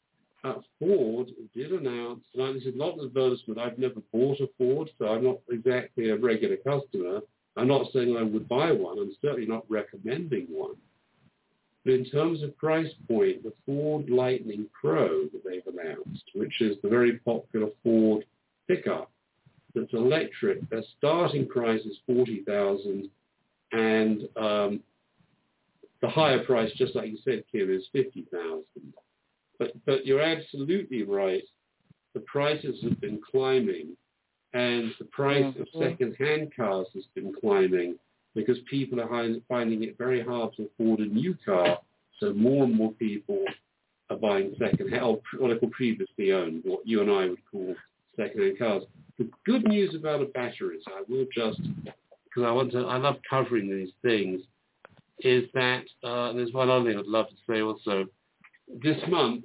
Speaker 1: Ford did announce, and this is not an advertisement, I've never bought a Ford, so I'm not exactly a regular customer. I'm not saying I would buy one. I'm certainly not recommending one. But in terms of price point, the Ford Lightning Pro that they've announced, which is the very popular Ford pickup that's electric, their starting price is $40,000, and the higher price, just like you said, Kim, is $50,000. But you're absolutely right. The prices have been climbing, and the price of second-hand cars has been climbing because people are finding it very hard to afford a new car. So more and more people are buying second-hand, or what I call previously owned, what you and I would call second-hand cars. The good news about the batteries, I will just, because I love covering these things, is that there's one other thing I'd love to say also. This month,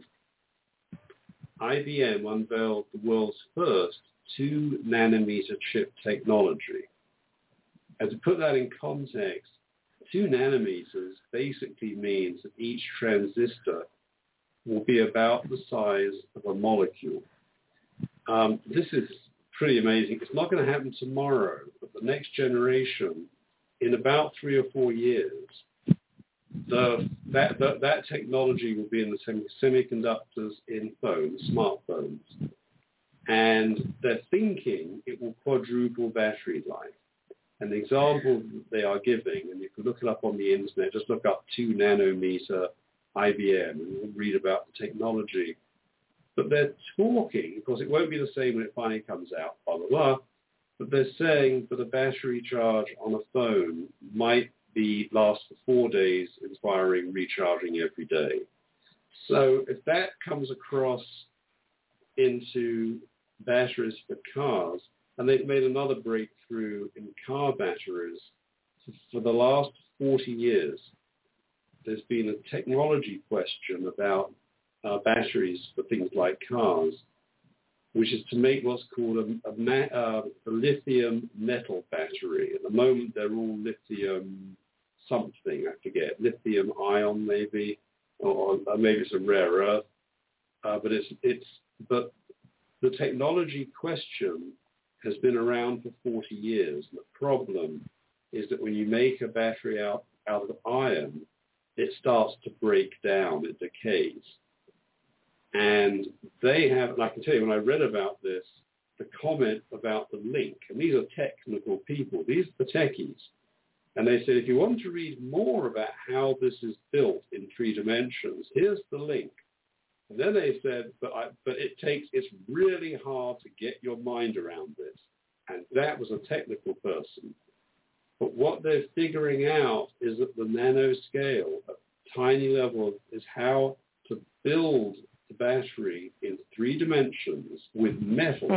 Speaker 1: IBM unveiled the world's first 2-nanometer chip technology. And to put that in context, 2 nanometers basically means that each transistor will be about the size of a molecule. This is pretty amazing. It's not going to happen tomorrow, but the next generation, in about 3 or 4 years, that technology will be in the semiconductors in phones, smartphones. And they're thinking it will quadruple battery life. And the example that they are giving, and you can look it up on the internet, just look up 2-nanometer IBM and you'll read about the technology. But they're talking, of course it won't be the same when it finally comes out, blah, blah, blah, but they're saying that a battery charge on a phone might last for 4 days, inspiring recharging every day. So if that comes across into batteries for cars, and they've made another breakthrough in car batteries. For the last 40 years, there's been a technology question about batteries for things like cars, which is to make what's called a lithium metal battery. At the moment, they're all lithium something, I forget, lithium ion maybe, or maybe it's a rare earth. But the technology question has been around for 40 years. And the problem is that when you make a battery out of iron, it starts to break down, it decays. And they have, and I can tell you, when I read about this, the comment about the link, and these are technical people, these are the techies, and they said, if you want to read more about how this is built in 3 dimensions, here's the link. And then they said, but it's really hard to get your mind around this. And that was a technical person. But what they're figuring out is at the nanoscale, a tiny level, is how to build the battery in 3 dimensions with metal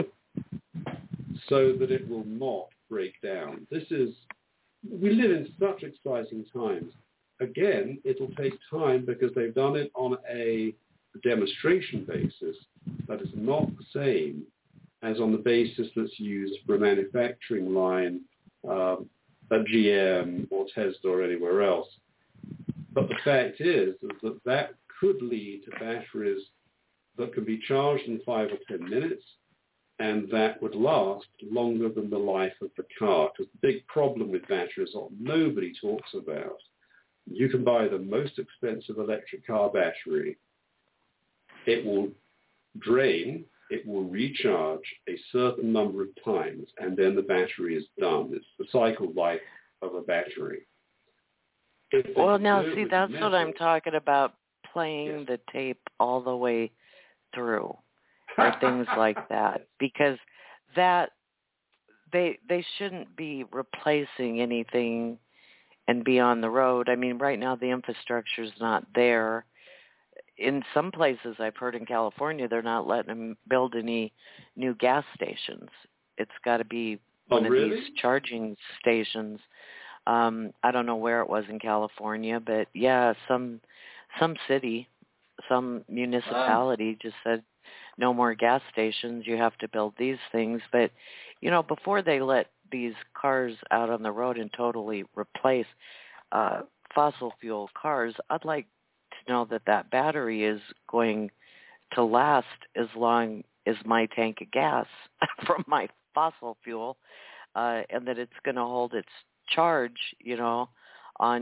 Speaker 1: so that it will not break down. We live in such exciting times. Again, it'll take time because they've done it on a demonstration basis that is not the same as on the basis that's used for a manufacturing line at GM or Tesla or anywhere else. But the fact is that could lead to batteries that can be charged in 5 or 10 minutes, and that would last longer than the life of the car. Because the big problem with batteries that nobody talks about, you can buy the most expensive electric car battery. It will drain, it will recharge a certain number of times, and then the battery is done. It's the cycle life of a battery.
Speaker 4: Well, now, see, that's what I'm talking about, playing the tape all the way through, or things like that, because that they shouldn't be replacing anything and be on the road. I mean, right now the infrastructure's not there. In some places, I've heard in California, they're not letting them build any new gas stations. It's got to be one of these charging stations. I don't know where it was in California, but yeah, some city, some municipality just said no more gas stations. You have to build these things. But, you know, before they let these cars out on the road and totally replace fossil fuel cars, I'd like to know that battery is going to last as long as my tank of gas from my fossil fuel, and that it's going to hold its charge, you know, on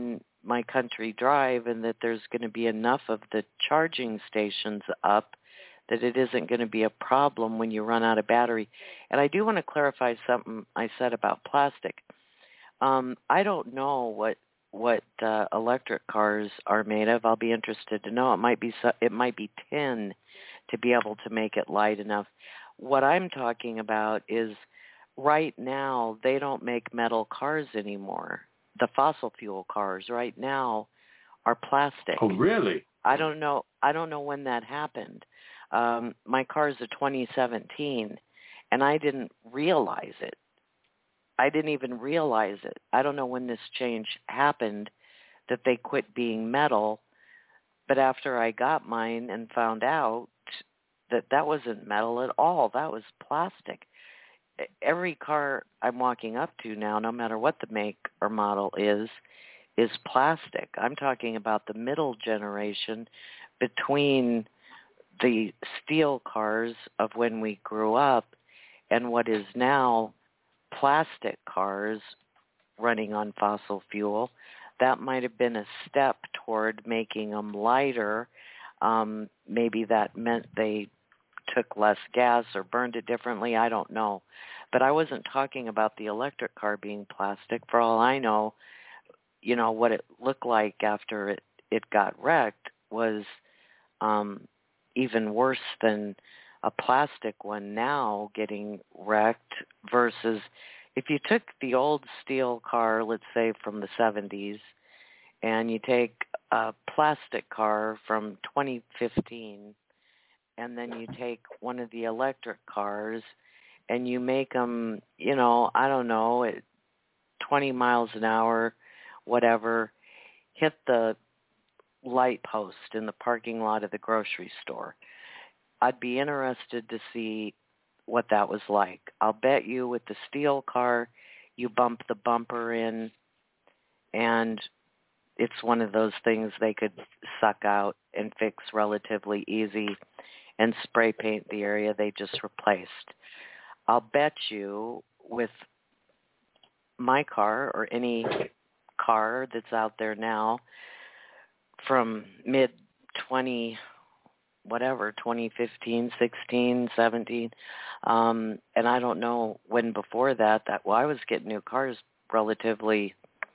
Speaker 4: my country drive, and that there's going to be enough of the charging stations up that it isn't going to be a problem when you run out of battery. And I do want to clarify something I said about plastic. I don't know what electric cars are made of. I'll be interested to know. It might be tin to be able to make it light enough. What I'm talking about is right now they don't make metal cars anymore. The fossil fuel cars right now are plastic.
Speaker 1: Oh, really?
Speaker 4: I don't know when that happened. My car's a 2017, and I didn't realize it. I didn't even realize it. I don't know when this change happened, that they quit being metal. But after I got mine and found out that wasn't metal at all, that was plastic. Every car I'm walking up to now, no matter what the make or model is plastic. I'm talking about the middle generation between the steel cars of when we grew up and what is now plastic cars running on fossil fuel. That might have been a step toward making them lighter. Maybe that meant they took less gas or burned it differently. I don't know. But I wasn't talking about the electric car being plastic. For all I know, what it looked like after it got wrecked was even worse than a plastic one now getting wrecked versus if you took the old steel car, let's say from the 70s, and you take a plastic car from 2015, and then you take one of the electric cars and you make them, I don't know, at 20 miles an hour, whatever, hit the light post in the parking lot of the grocery store. I'd be interested to see what that was like. I'll bet you with the steel car, you bump the bumper in, and it's one of those things they could suck out and fix relatively easy and spray paint the area they just replaced. I'll bet you with my car or any car that's out there now from mid-20, 2015, 16, 17, and I don't know when before that I was getting new cars relatively.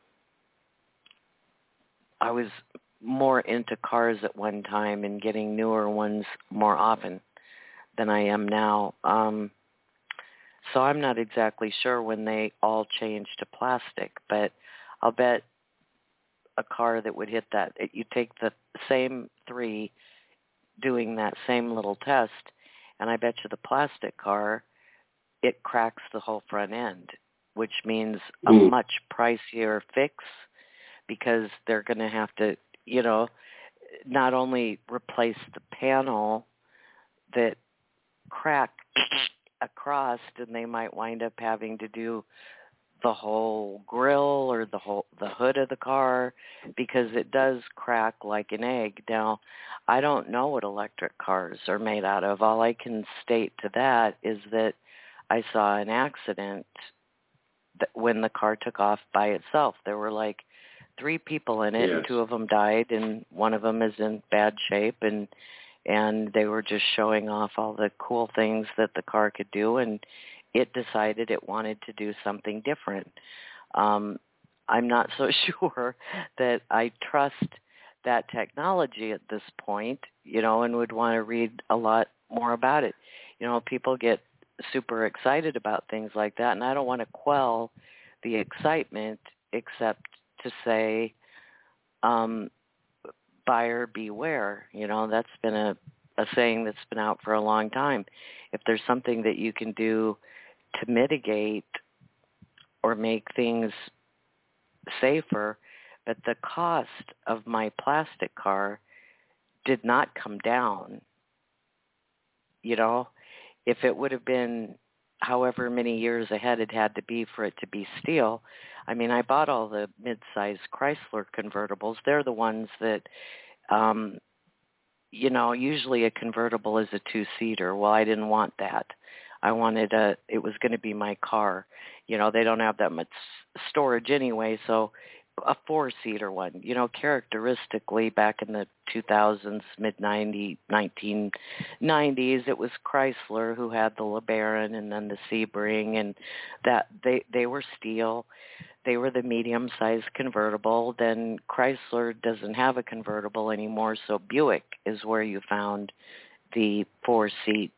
Speaker 4: I was more into cars at one time and getting newer ones more often than I am now. So I'm not exactly sure when they all changed to plastic, but I'll bet a car that would hit that. You take the same three doing that same little test, and I bet you the plastic car, it cracks the whole front end, which means a much pricier fix because they're going to have to, not only replace the panel that cracked across, and they might wind up having to do the whole grill or the hood of the car because it does crack like an egg. Now, I don't know what electric cars are made out of. All I can state to that is that I saw an accident when the car took off by itself. There were like 3 people in it,
Speaker 1: yes.
Speaker 4: and 2 of them died, and one of them is in bad shape, and they were just showing off all the cool things that the car could do, and it decided it wanted to do something different. I'm not so sure that I trust that technology at this point, and would want to read a lot more about it. People get super excited about things like that, and I don't want to quell the excitement except to say, buyer beware. That's been a saying that's been out for a long time. If there's something that you can do to mitigate or make things safer, but the cost of my plastic car did not come down. If it would have been however many years ahead it had to be for it to be steel, I bought all the mid-size Chrysler convertibles. They're the ones that, usually a convertible is a 2-seater. Well, I didn't want that. I wanted it was going to be my car. They don't have that much storage anyway, so a four-seater one. You know, characteristically, back in the 2000s, mid-1990s, it was Chrysler who had the LeBaron and then the Sebring, and that they were steel. They were the medium-sized convertible. Then Chrysler doesn't have a convertible anymore, so Buick is where you found the four-seat,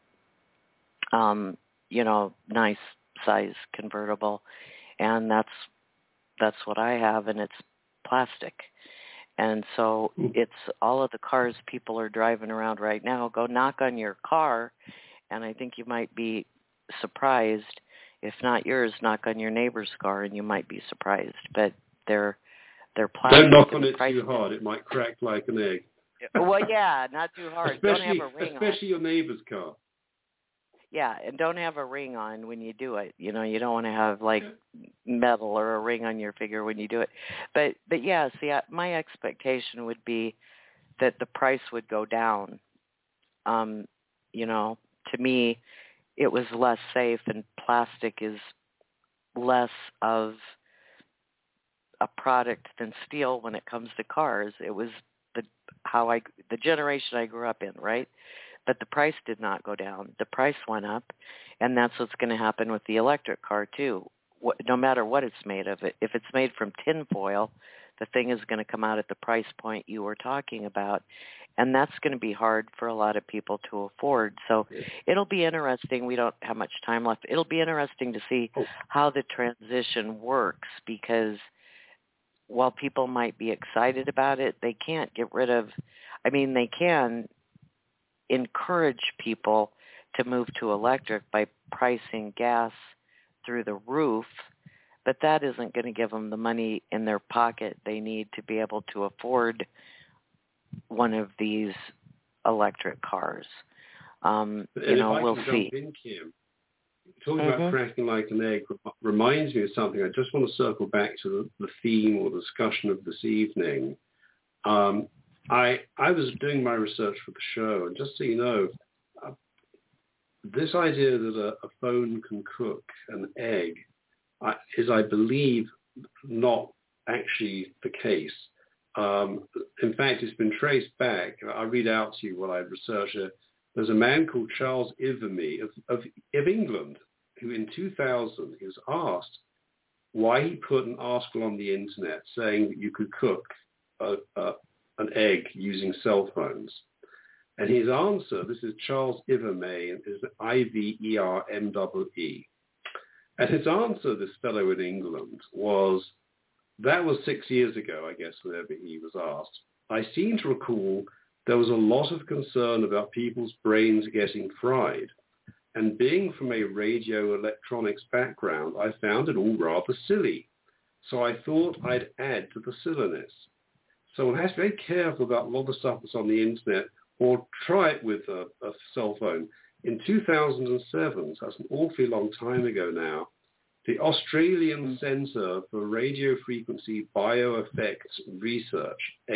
Speaker 4: nice-size convertible, and that's what I have, and it's plastic. And so it's all of the cars people are driving around right now. Go knock on your car, and I think you might be surprised. If not yours, knock on your neighbor's car, and you might be surprised. But they're plastic.
Speaker 1: Don't knock on it too hard; it might crack like an egg.
Speaker 4: Well, yeah, not too hard. Don't have a ring on.
Speaker 1: Especially your neighbor's car.
Speaker 4: Yeah, and don't have a ring on when you do it. You know, you don't want to have like metal or a ring on your finger when you do it. But yeah, see, my expectation would be that the price would go down. To me, it was less safe, and plastic is less of a product than steel when it comes to cars. It was the generation I grew up in, right? But the price did not go down. The price went up, and that's what's going to happen with the electric car too. No matter what it's made of, if it's made from tin foil, the thing is going to come out at the price point you were talking about, and that's going to be hard for a lot of people to afford. So it'll be interesting. We don't have much time left. It'll be interesting to see how the transition works, because while people might be excited about it, they can't get rid of, they can encourage people to move to electric by pricing gas through the roof, but that isn't going to give them the money in their pocket they need to be able to afford one of these electric cars. We'll see.
Speaker 1: Kim, talking about cracking like an egg reminds me of something. I just want to circle back to the theme or discussion of this evening. I was doing my research for the show, and just so you know, this idea that a phone can cook an egg is, I believe, not actually the case. In fact, it's been traced back. I'll read out to you what I've researched. There's a man called Charles Ivamy of England, who in 2000 he was asked why he put an article on the internet saying that you could cook an egg using cell phones. And his answer, this is Charles Ivamy, is Ivermee. And his answer, this fellow in England, was, that was 6 years ago, I guess, whenever he was asked. I seem to recall there was a lot of concern about people's brains getting fried. And being from a radio electronics background, I found it all rather silly. So I thought I'd add to the silliness. So one has to be very careful about a lot of stuff that's on the internet, or try it with a cell phone. In 2007, so that's an awfully long time ago now, the Australian Centre for Radio Frequency Bioeffects Research,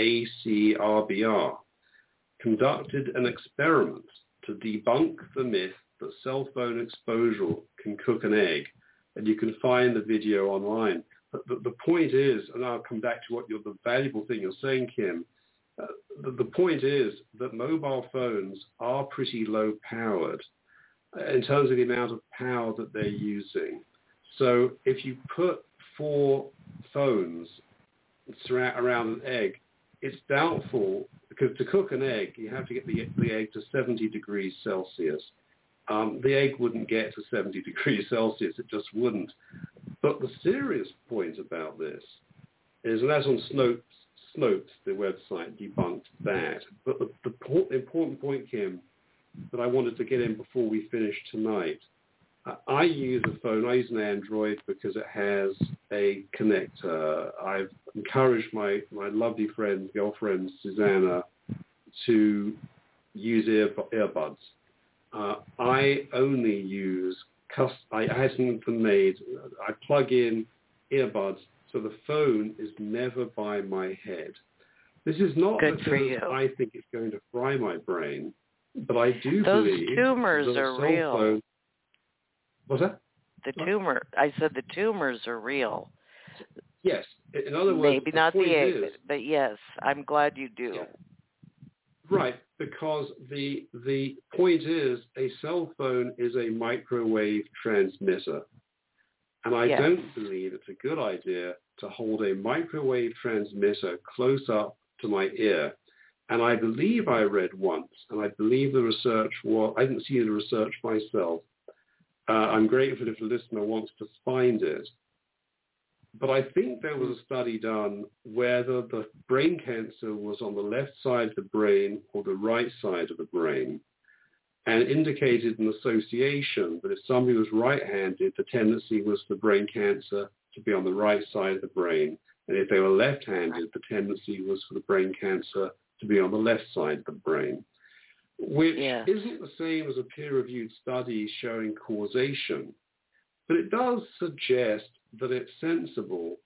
Speaker 1: ACRBR, conducted an experiment to debunk the myth that cell phone exposure can cook an egg, and you can find the video online. But the point is, and I'll come back to the valuable thing you're saying, Kim, the point is that mobile phones are pretty low powered in terms of the amount of power that they're using. So if you put 4 phones around an egg, it's doubtful, because to cook an egg, you have to get the egg to 70 degrees Celsius. The egg wouldn't get to 70 degrees Celsius. It just wouldn't. But the serious point about this is, and that's on Snopes, the website, debunked that. But the important point, Kim, that I wanted to get in before we finish tonight, I use a phone. I use an Android because it has a connector. I've encouraged my lovely girlfriend, Susanna, to use earbuds. I only use, I had some made, I plug in earbuds, so the phone is never by my head. This is not because I think it's going to fry my brain, but I do believe
Speaker 4: those tumors are real.
Speaker 1: What's that?
Speaker 4: I said the tumors are real.
Speaker 1: Yes. In other words,
Speaker 4: maybe not the egg,
Speaker 1: is,
Speaker 4: but yes, I'm glad you do.
Speaker 1: Yeah. Right, because the point is a cell phone is a microwave transmitter. And I don't believe it's a good idea to hold a microwave transmitter close up to my ear. And I believe I read once, and I believe the research I didn't see the research myself. I'm grateful if the listener wants to find it. But I think there was a study done whether the brain cancer was on the left side of the brain or the right side of the brain, and indicated an association that if somebody was right-handed, the tendency was for brain cancer to be on the right side of the brain. And if they were left-handed, the tendency was for the brain cancer to be on the left side of the brain, which isn't the same as a peer-reviewed study showing causation. But it does suggest that it's sensible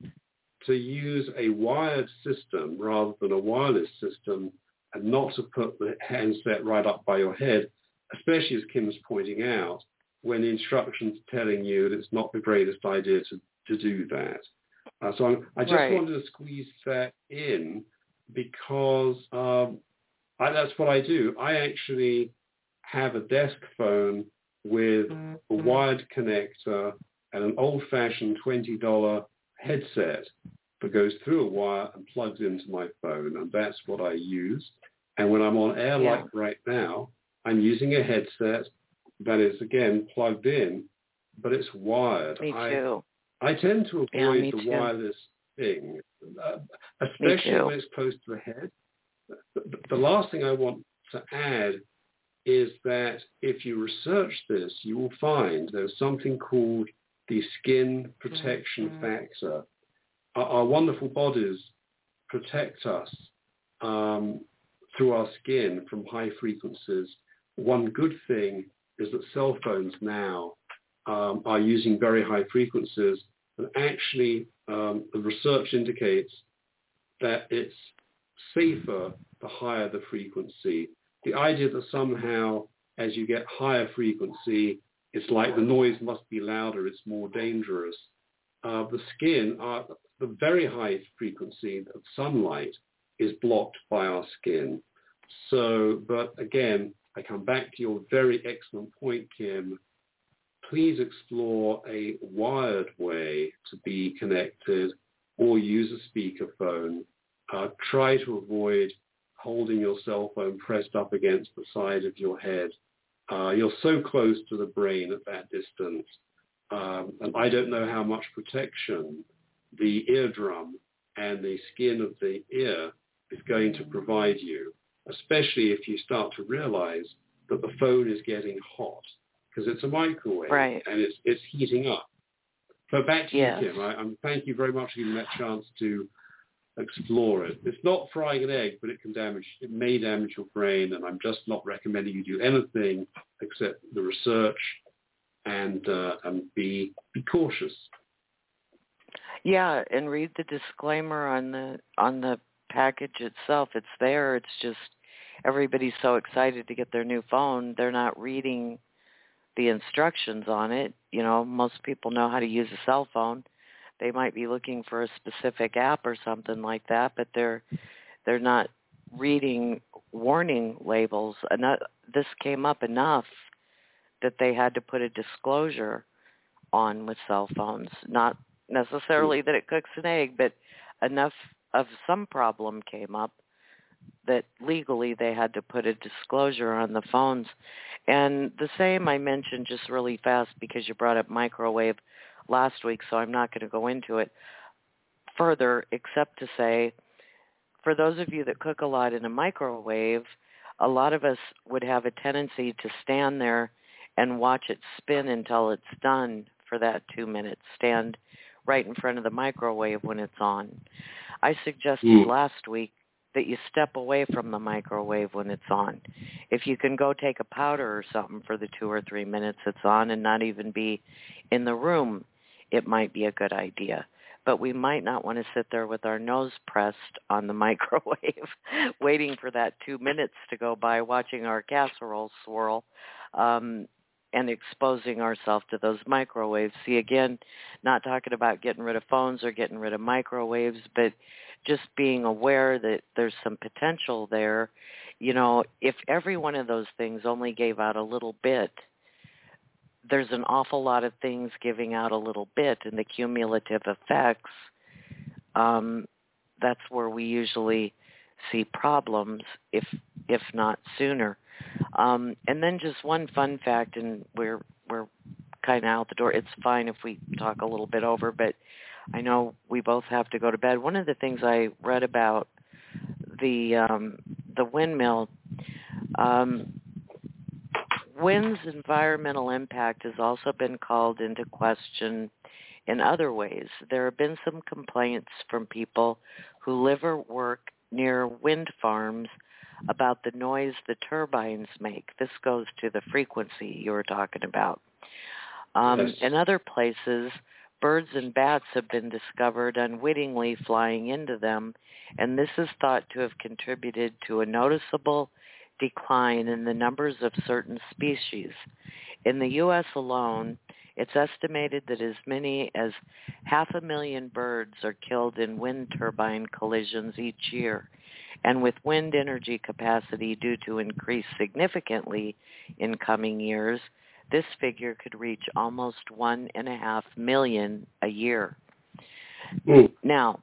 Speaker 1: to use a wired system rather than a wireless system, and not to put the handset right up by your head, especially as Kim's pointing out, when the instructions are telling you that it's not the greatest idea to do that. So I just wanted to squeeze that in because that's what I do. I actually have a desk phone with a wired connector and an old-fashioned $20 headset that goes through a wire and plugs into my phone, and that's what I use. And when I'm on air like right now, I'm using a headset that is, again, plugged in, but it's wired.
Speaker 4: Me too.
Speaker 1: I tend to avoid the wireless thing, especially when it's close to the head. The last thing I want to add is that if you research this, you will find there's something called the skin protection factor. Our wonderful bodies protect us through our skin from high frequencies. One good thing is that cell phones now are using very high frequencies, and actually the research indicates that it's safer the higher the frequency. The idea that somehow as you get higher frequency, it's like the noise must be louder, it's more dangerous. The skin, the very high frequency of sunlight is blocked by our skin. So, but again, I come back to your very excellent point, Kim. Please explore a wired way to be connected or use a speakerphone. Try to avoid holding your cell phone pressed up against the side of your head. You're so close to the brain at that distance. And I don't know how much protection the eardrum and the skin of the ear is going to provide you, especially if you start to realize that the phone is getting hot, because it's a microwave and it's heating up. So back to you, Kim. Thank you very much for giving that chance to explore it. It's not frying an egg, but it may damage your brain, and I'm just not recommending you do anything except the research and be cautious.
Speaker 4: Yeah, and read the disclaimer on the package itself. It's there. It's just everybody's so excited to get their new phone, they're not reading the instructions on it. You know, most people know how to use a cell phone. They might be looking for a specific app or something like that, but they're not reading warning labels. And this came up enough that they had to put a disclosure on with cell phones. Not necessarily that it cooks an egg, but enough of some problem came up that legally they had to put a disclosure on the phones. And the same I mentioned just really fast because you brought up microwave last week, so I'm not going to go into it further except to say, for those of you that cook a lot in a microwave, a lot of us would have a tendency to stand there and watch it spin until it's done for that 2 minutes. Stand right in front of the microwave when it's on. I suggested last week that you step away from the microwave when it's on. If you can go take a powder or something for the 2 or 3 minutes it's on and not even be in the room, it might be a good idea. But we might not want to sit there with our nose pressed on the microwave waiting for that 2 minutes to go by watching our casserole swirl. and exposing ourselves to those microwaves. See, again, not talking about getting rid of phones or getting rid of microwaves, but just being aware that there's some potential there. You know, if every one of those things only gave out a little bit, there's an awful lot of things giving out a little bit, and the cumulative effects, that's where we usually see problems, if not sooner. And then just one fun fact, and we're kind of out the door. It's fine if we talk a little bit over, but I know we both have to go to bed. One of the things I read about the windmill, wind's environmental impact has also been called into question in other ways. There have been some complaints from people who live or work near wind farms about the noise the turbines make. This goes to the frequency you were talking about.
Speaker 1: Yes.
Speaker 4: In other places, birds and bats have been discovered unwittingly flying into them, and this is thought to have contributed to a noticeable decline in the numbers of certain species. In the U.S. alone, it's estimated that as many as 500,000 birds are killed in wind turbine collisions each year. And with wind energy capacity due to increase significantly in coming years, this figure could reach almost 1.5 million a year. Now,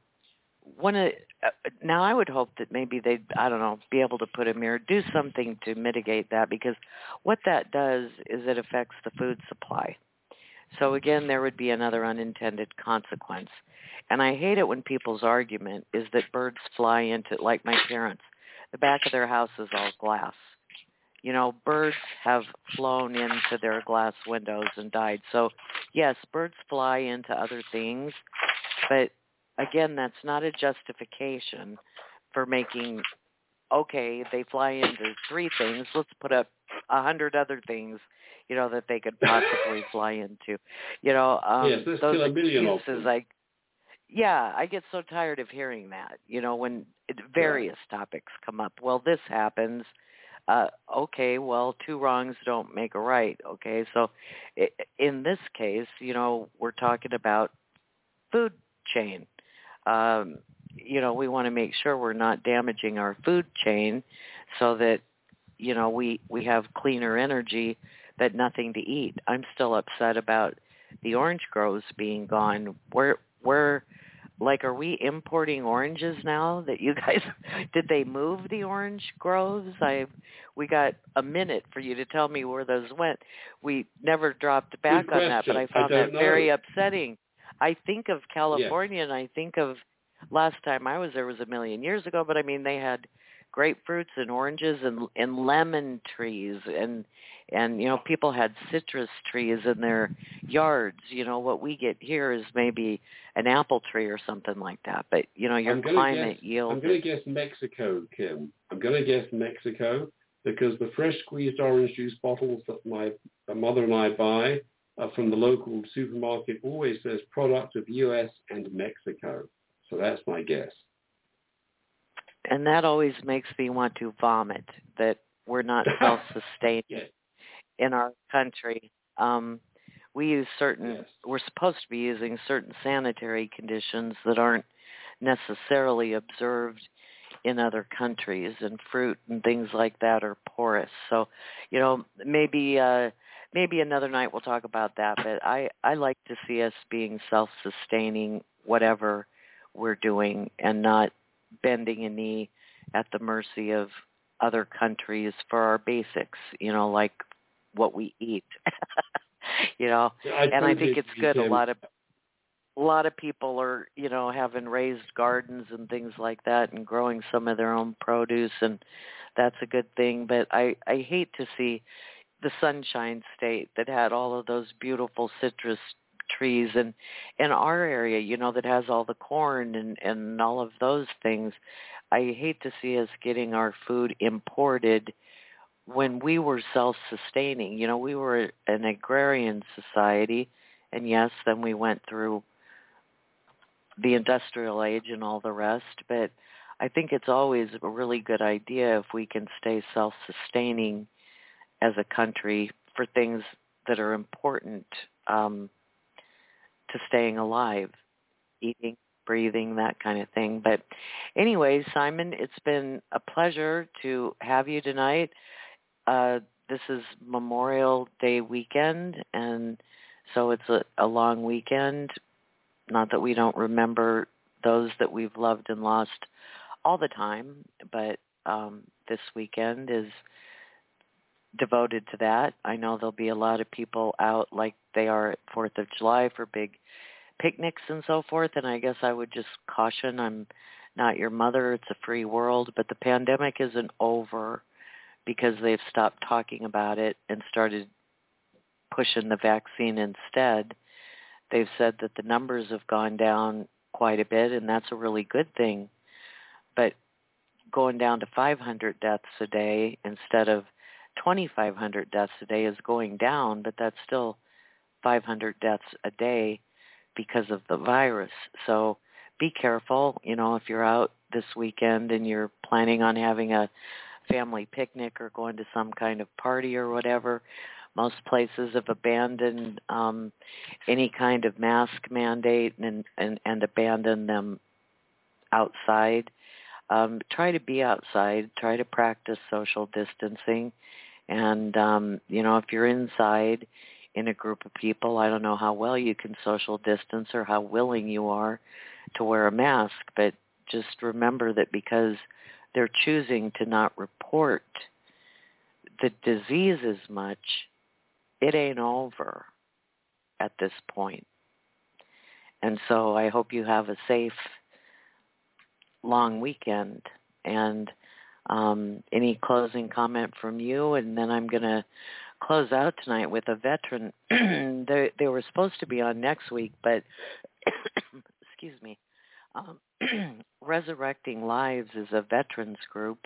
Speaker 4: now I would hope that maybe they'd, be able to put a mirror, do something to mitigate that, because what that does is it affects the food supply. So again, there would be another unintended consequence. And I hate it when people's argument is that birds fly into, like my parents, the back of their house is all glass. You know, birds have flown into their glass windows and died. So, yes, birds fly into other things, but again, that's not a justification for making, okay, they fly into 3 things, let's put up 100 other things, you know, that they could possibly fly into. You know,
Speaker 1: yes, let's
Speaker 4: those
Speaker 1: kill a million
Speaker 4: excuses,
Speaker 1: of them.
Speaker 4: I get so tired of hearing that, you know, when various topics come up. Well, this happens. Okay, well, 2 wrongs don't make a right. Okay, so in this case, you know, we're talking about food chain. You know, we want to make sure we're not damaging our food chain so that, you know, we have cleaner energy, but nothing to eat. I'm still upset about the orange groves being gone. We're like, are we importing oranges now that you guys, did they move the orange groves? We got a minute for you to tell me where those went. We never dropped back on that, but I found that very upsetting. I think of California, and I think of last time I was there was a million years ago, but I mean, they had grapefruits and oranges and lemon trees, and you know, people had citrus trees in their yards. You know, what we get here is maybe an apple tree or something like that. But you know, your climate yield.
Speaker 1: I'm going to guess Mexico, Kim. I'm going to guess Mexico, because the fresh squeezed orange juice bottles that my mother and I buy from the local supermarket always says product of U.S. and Mexico. So that's my guess.
Speaker 4: And that always makes me want to vomit, that we're not self-sustaining in our country. We use we're supposed to be using certain sanitary conditions that aren't necessarily observed in other countries, and fruit and things like that are porous. So, you know, maybe another night we'll talk about that, but I like to see us being self-sustaining, whatever we're doing, and not bending a knee at the mercy of other countries for our basics, you know, like what we eat. You know, and I think it's good. A lot of people are, you know, having raised gardens and things like that and growing some of their own produce, and that's a good thing. But I hate to see the Sunshine State that had all of those beautiful citrus trees, and in our area, you know, that has all the corn and all of those things. I hate to see us getting our food imported when we were self-sustaining. You know, we were an agrarian society, and yes, then we went through the industrial age and all the rest, but I think it's always a really good idea if we can stay self-sustaining as a country for things that are important to staying alive, eating, breathing, that kind of thing. But anyway, Simon, it's been a pleasure to have you tonight. This is Memorial Day weekend, and so it's a long weekend. Not that we don't remember those that we've loved and lost all the time, but this weekend is devoted to that. I know there'll be a lot of people out like they are at 4th of July for big picnics and so forth, and I guess I would just caution, I'm not your mother, it's a free world, but the pandemic isn't over because they've stopped talking about it and started pushing the vaccine instead. They've said that the numbers have gone down quite a bit, and that's a really good thing. But going down to 500 deaths a day instead of 2,500 deaths a day is going down, but that's still 500 deaths a day because of the virus. So be careful, if you're out this weekend and you're planning on having a family picnic or going to some kind of party or whatever. Most places have abandoned any kind of mask mandate and abandoned them outside. Try to be outside. Try to practice social distancing. And, if you're inside in a group of people, I don't know how well you can social distance or how willing you are to wear a mask, but just remember that because they're choosing to not report the disease as much, it ain't over at this point. And so I hope you have a safe, long weekend. And any closing comment from you? And then I'm going to close out tonight with a veteran. They were supposed to be on next week, but excuse me. Resurrecting Lives is a veterans group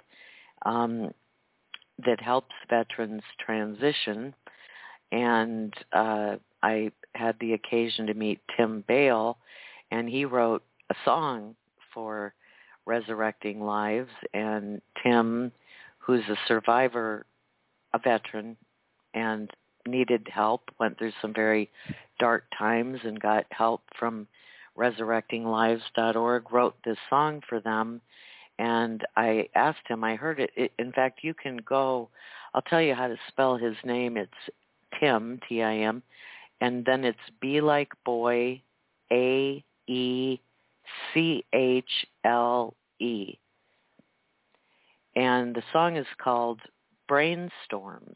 Speaker 4: that helps veterans transition. And I had the occasion to meet Tim Bale, and he wrote a song for Resurrecting Lives. And Tim, who's a survivor, a veteran, and needed help, went through some very dark times and got help from resurrectinglives.org, wrote this song for them. And I asked him, I heard it. In fact, you can go, I'll tell you how to spell his name. It's Tim, T-I-M, and then it's B like boy, A-E-C-H-L-E. And the song is called Brainstorms.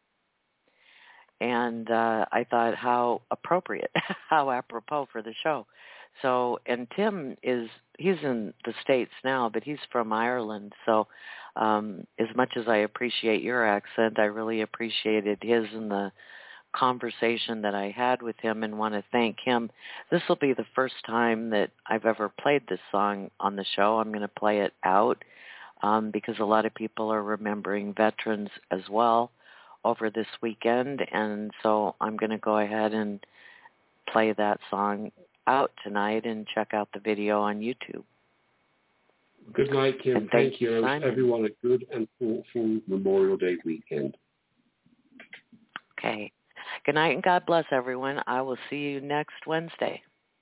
Speaker 4: And I thought how appropriate, how apropos for the show. So, and Tim he's in the States now, but he's from Ireland. So as much as I appreciate your accent, I really appreciated his and the conversation that I had with him and want to thank him. This will be the first time that I've ever played this song on the show. I'm going to play it out because a lot of people are remembering veterans as well over this weekend. And so I'm going to go ahead and play that song out tonight and check out the video on YouTube.
Speaker 1: Good night, Kim.
Speaker 4: And
Speaker 1: thank you.
Speaker 4: Simon.
Speaker 1: I wish everyone a good and thoughtful Memorial Day weekend.
Speaker 4: Okay. Good night and God bless everyone. I will see you next Wednesday.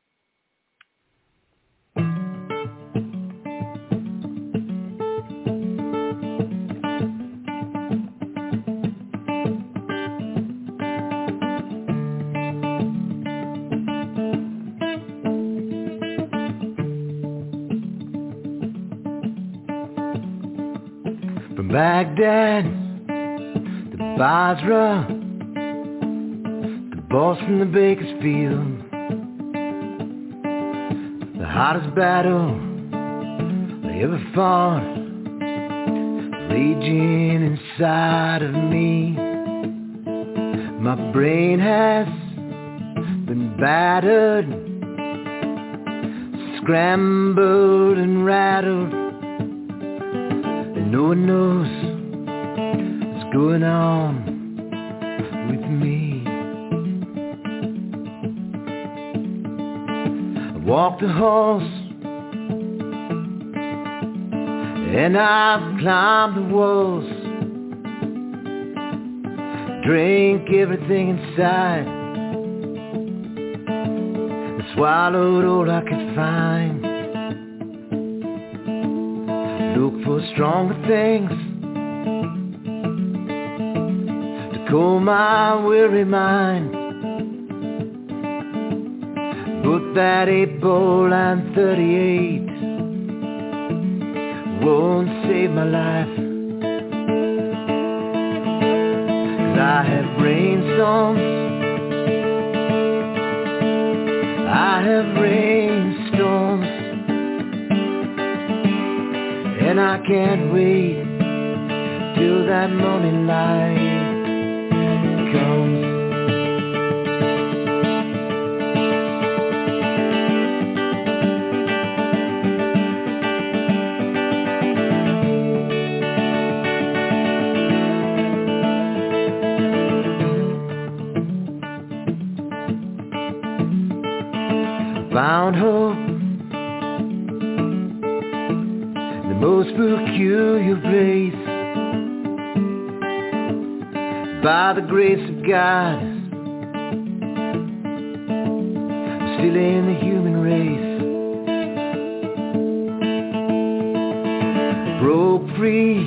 Speaker 5: From Baghdad to Basra, the boss from the Bakersfield, the hottest battle I ever fought, raging inside of me. My brain has been battered, scrambled and rattled, and no one knows what's going on with me. I walked the halls and I've climbed the walls, Drink everything inside, and swallowed all I could find. Look for stronger things to cool my weary mind. But that 8-ball and 38 won't save my life. 'Cause I have brainstorms, I have rainstorms, and I can't wait till that morning light comes. Found hope in the most peculiar place. By the grace of God, I'm still in the human race. Broke free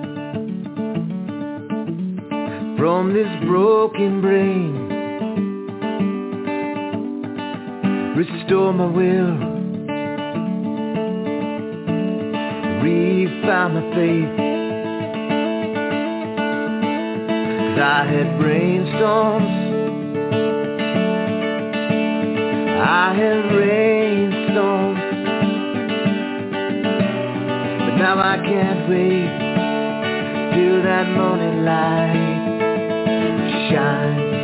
Speaker 5: from this broken brain. Restore my will, refound my faith. 'Cause I had brainstorms, I had rainstorms, but now I can't wait till that morning light shines.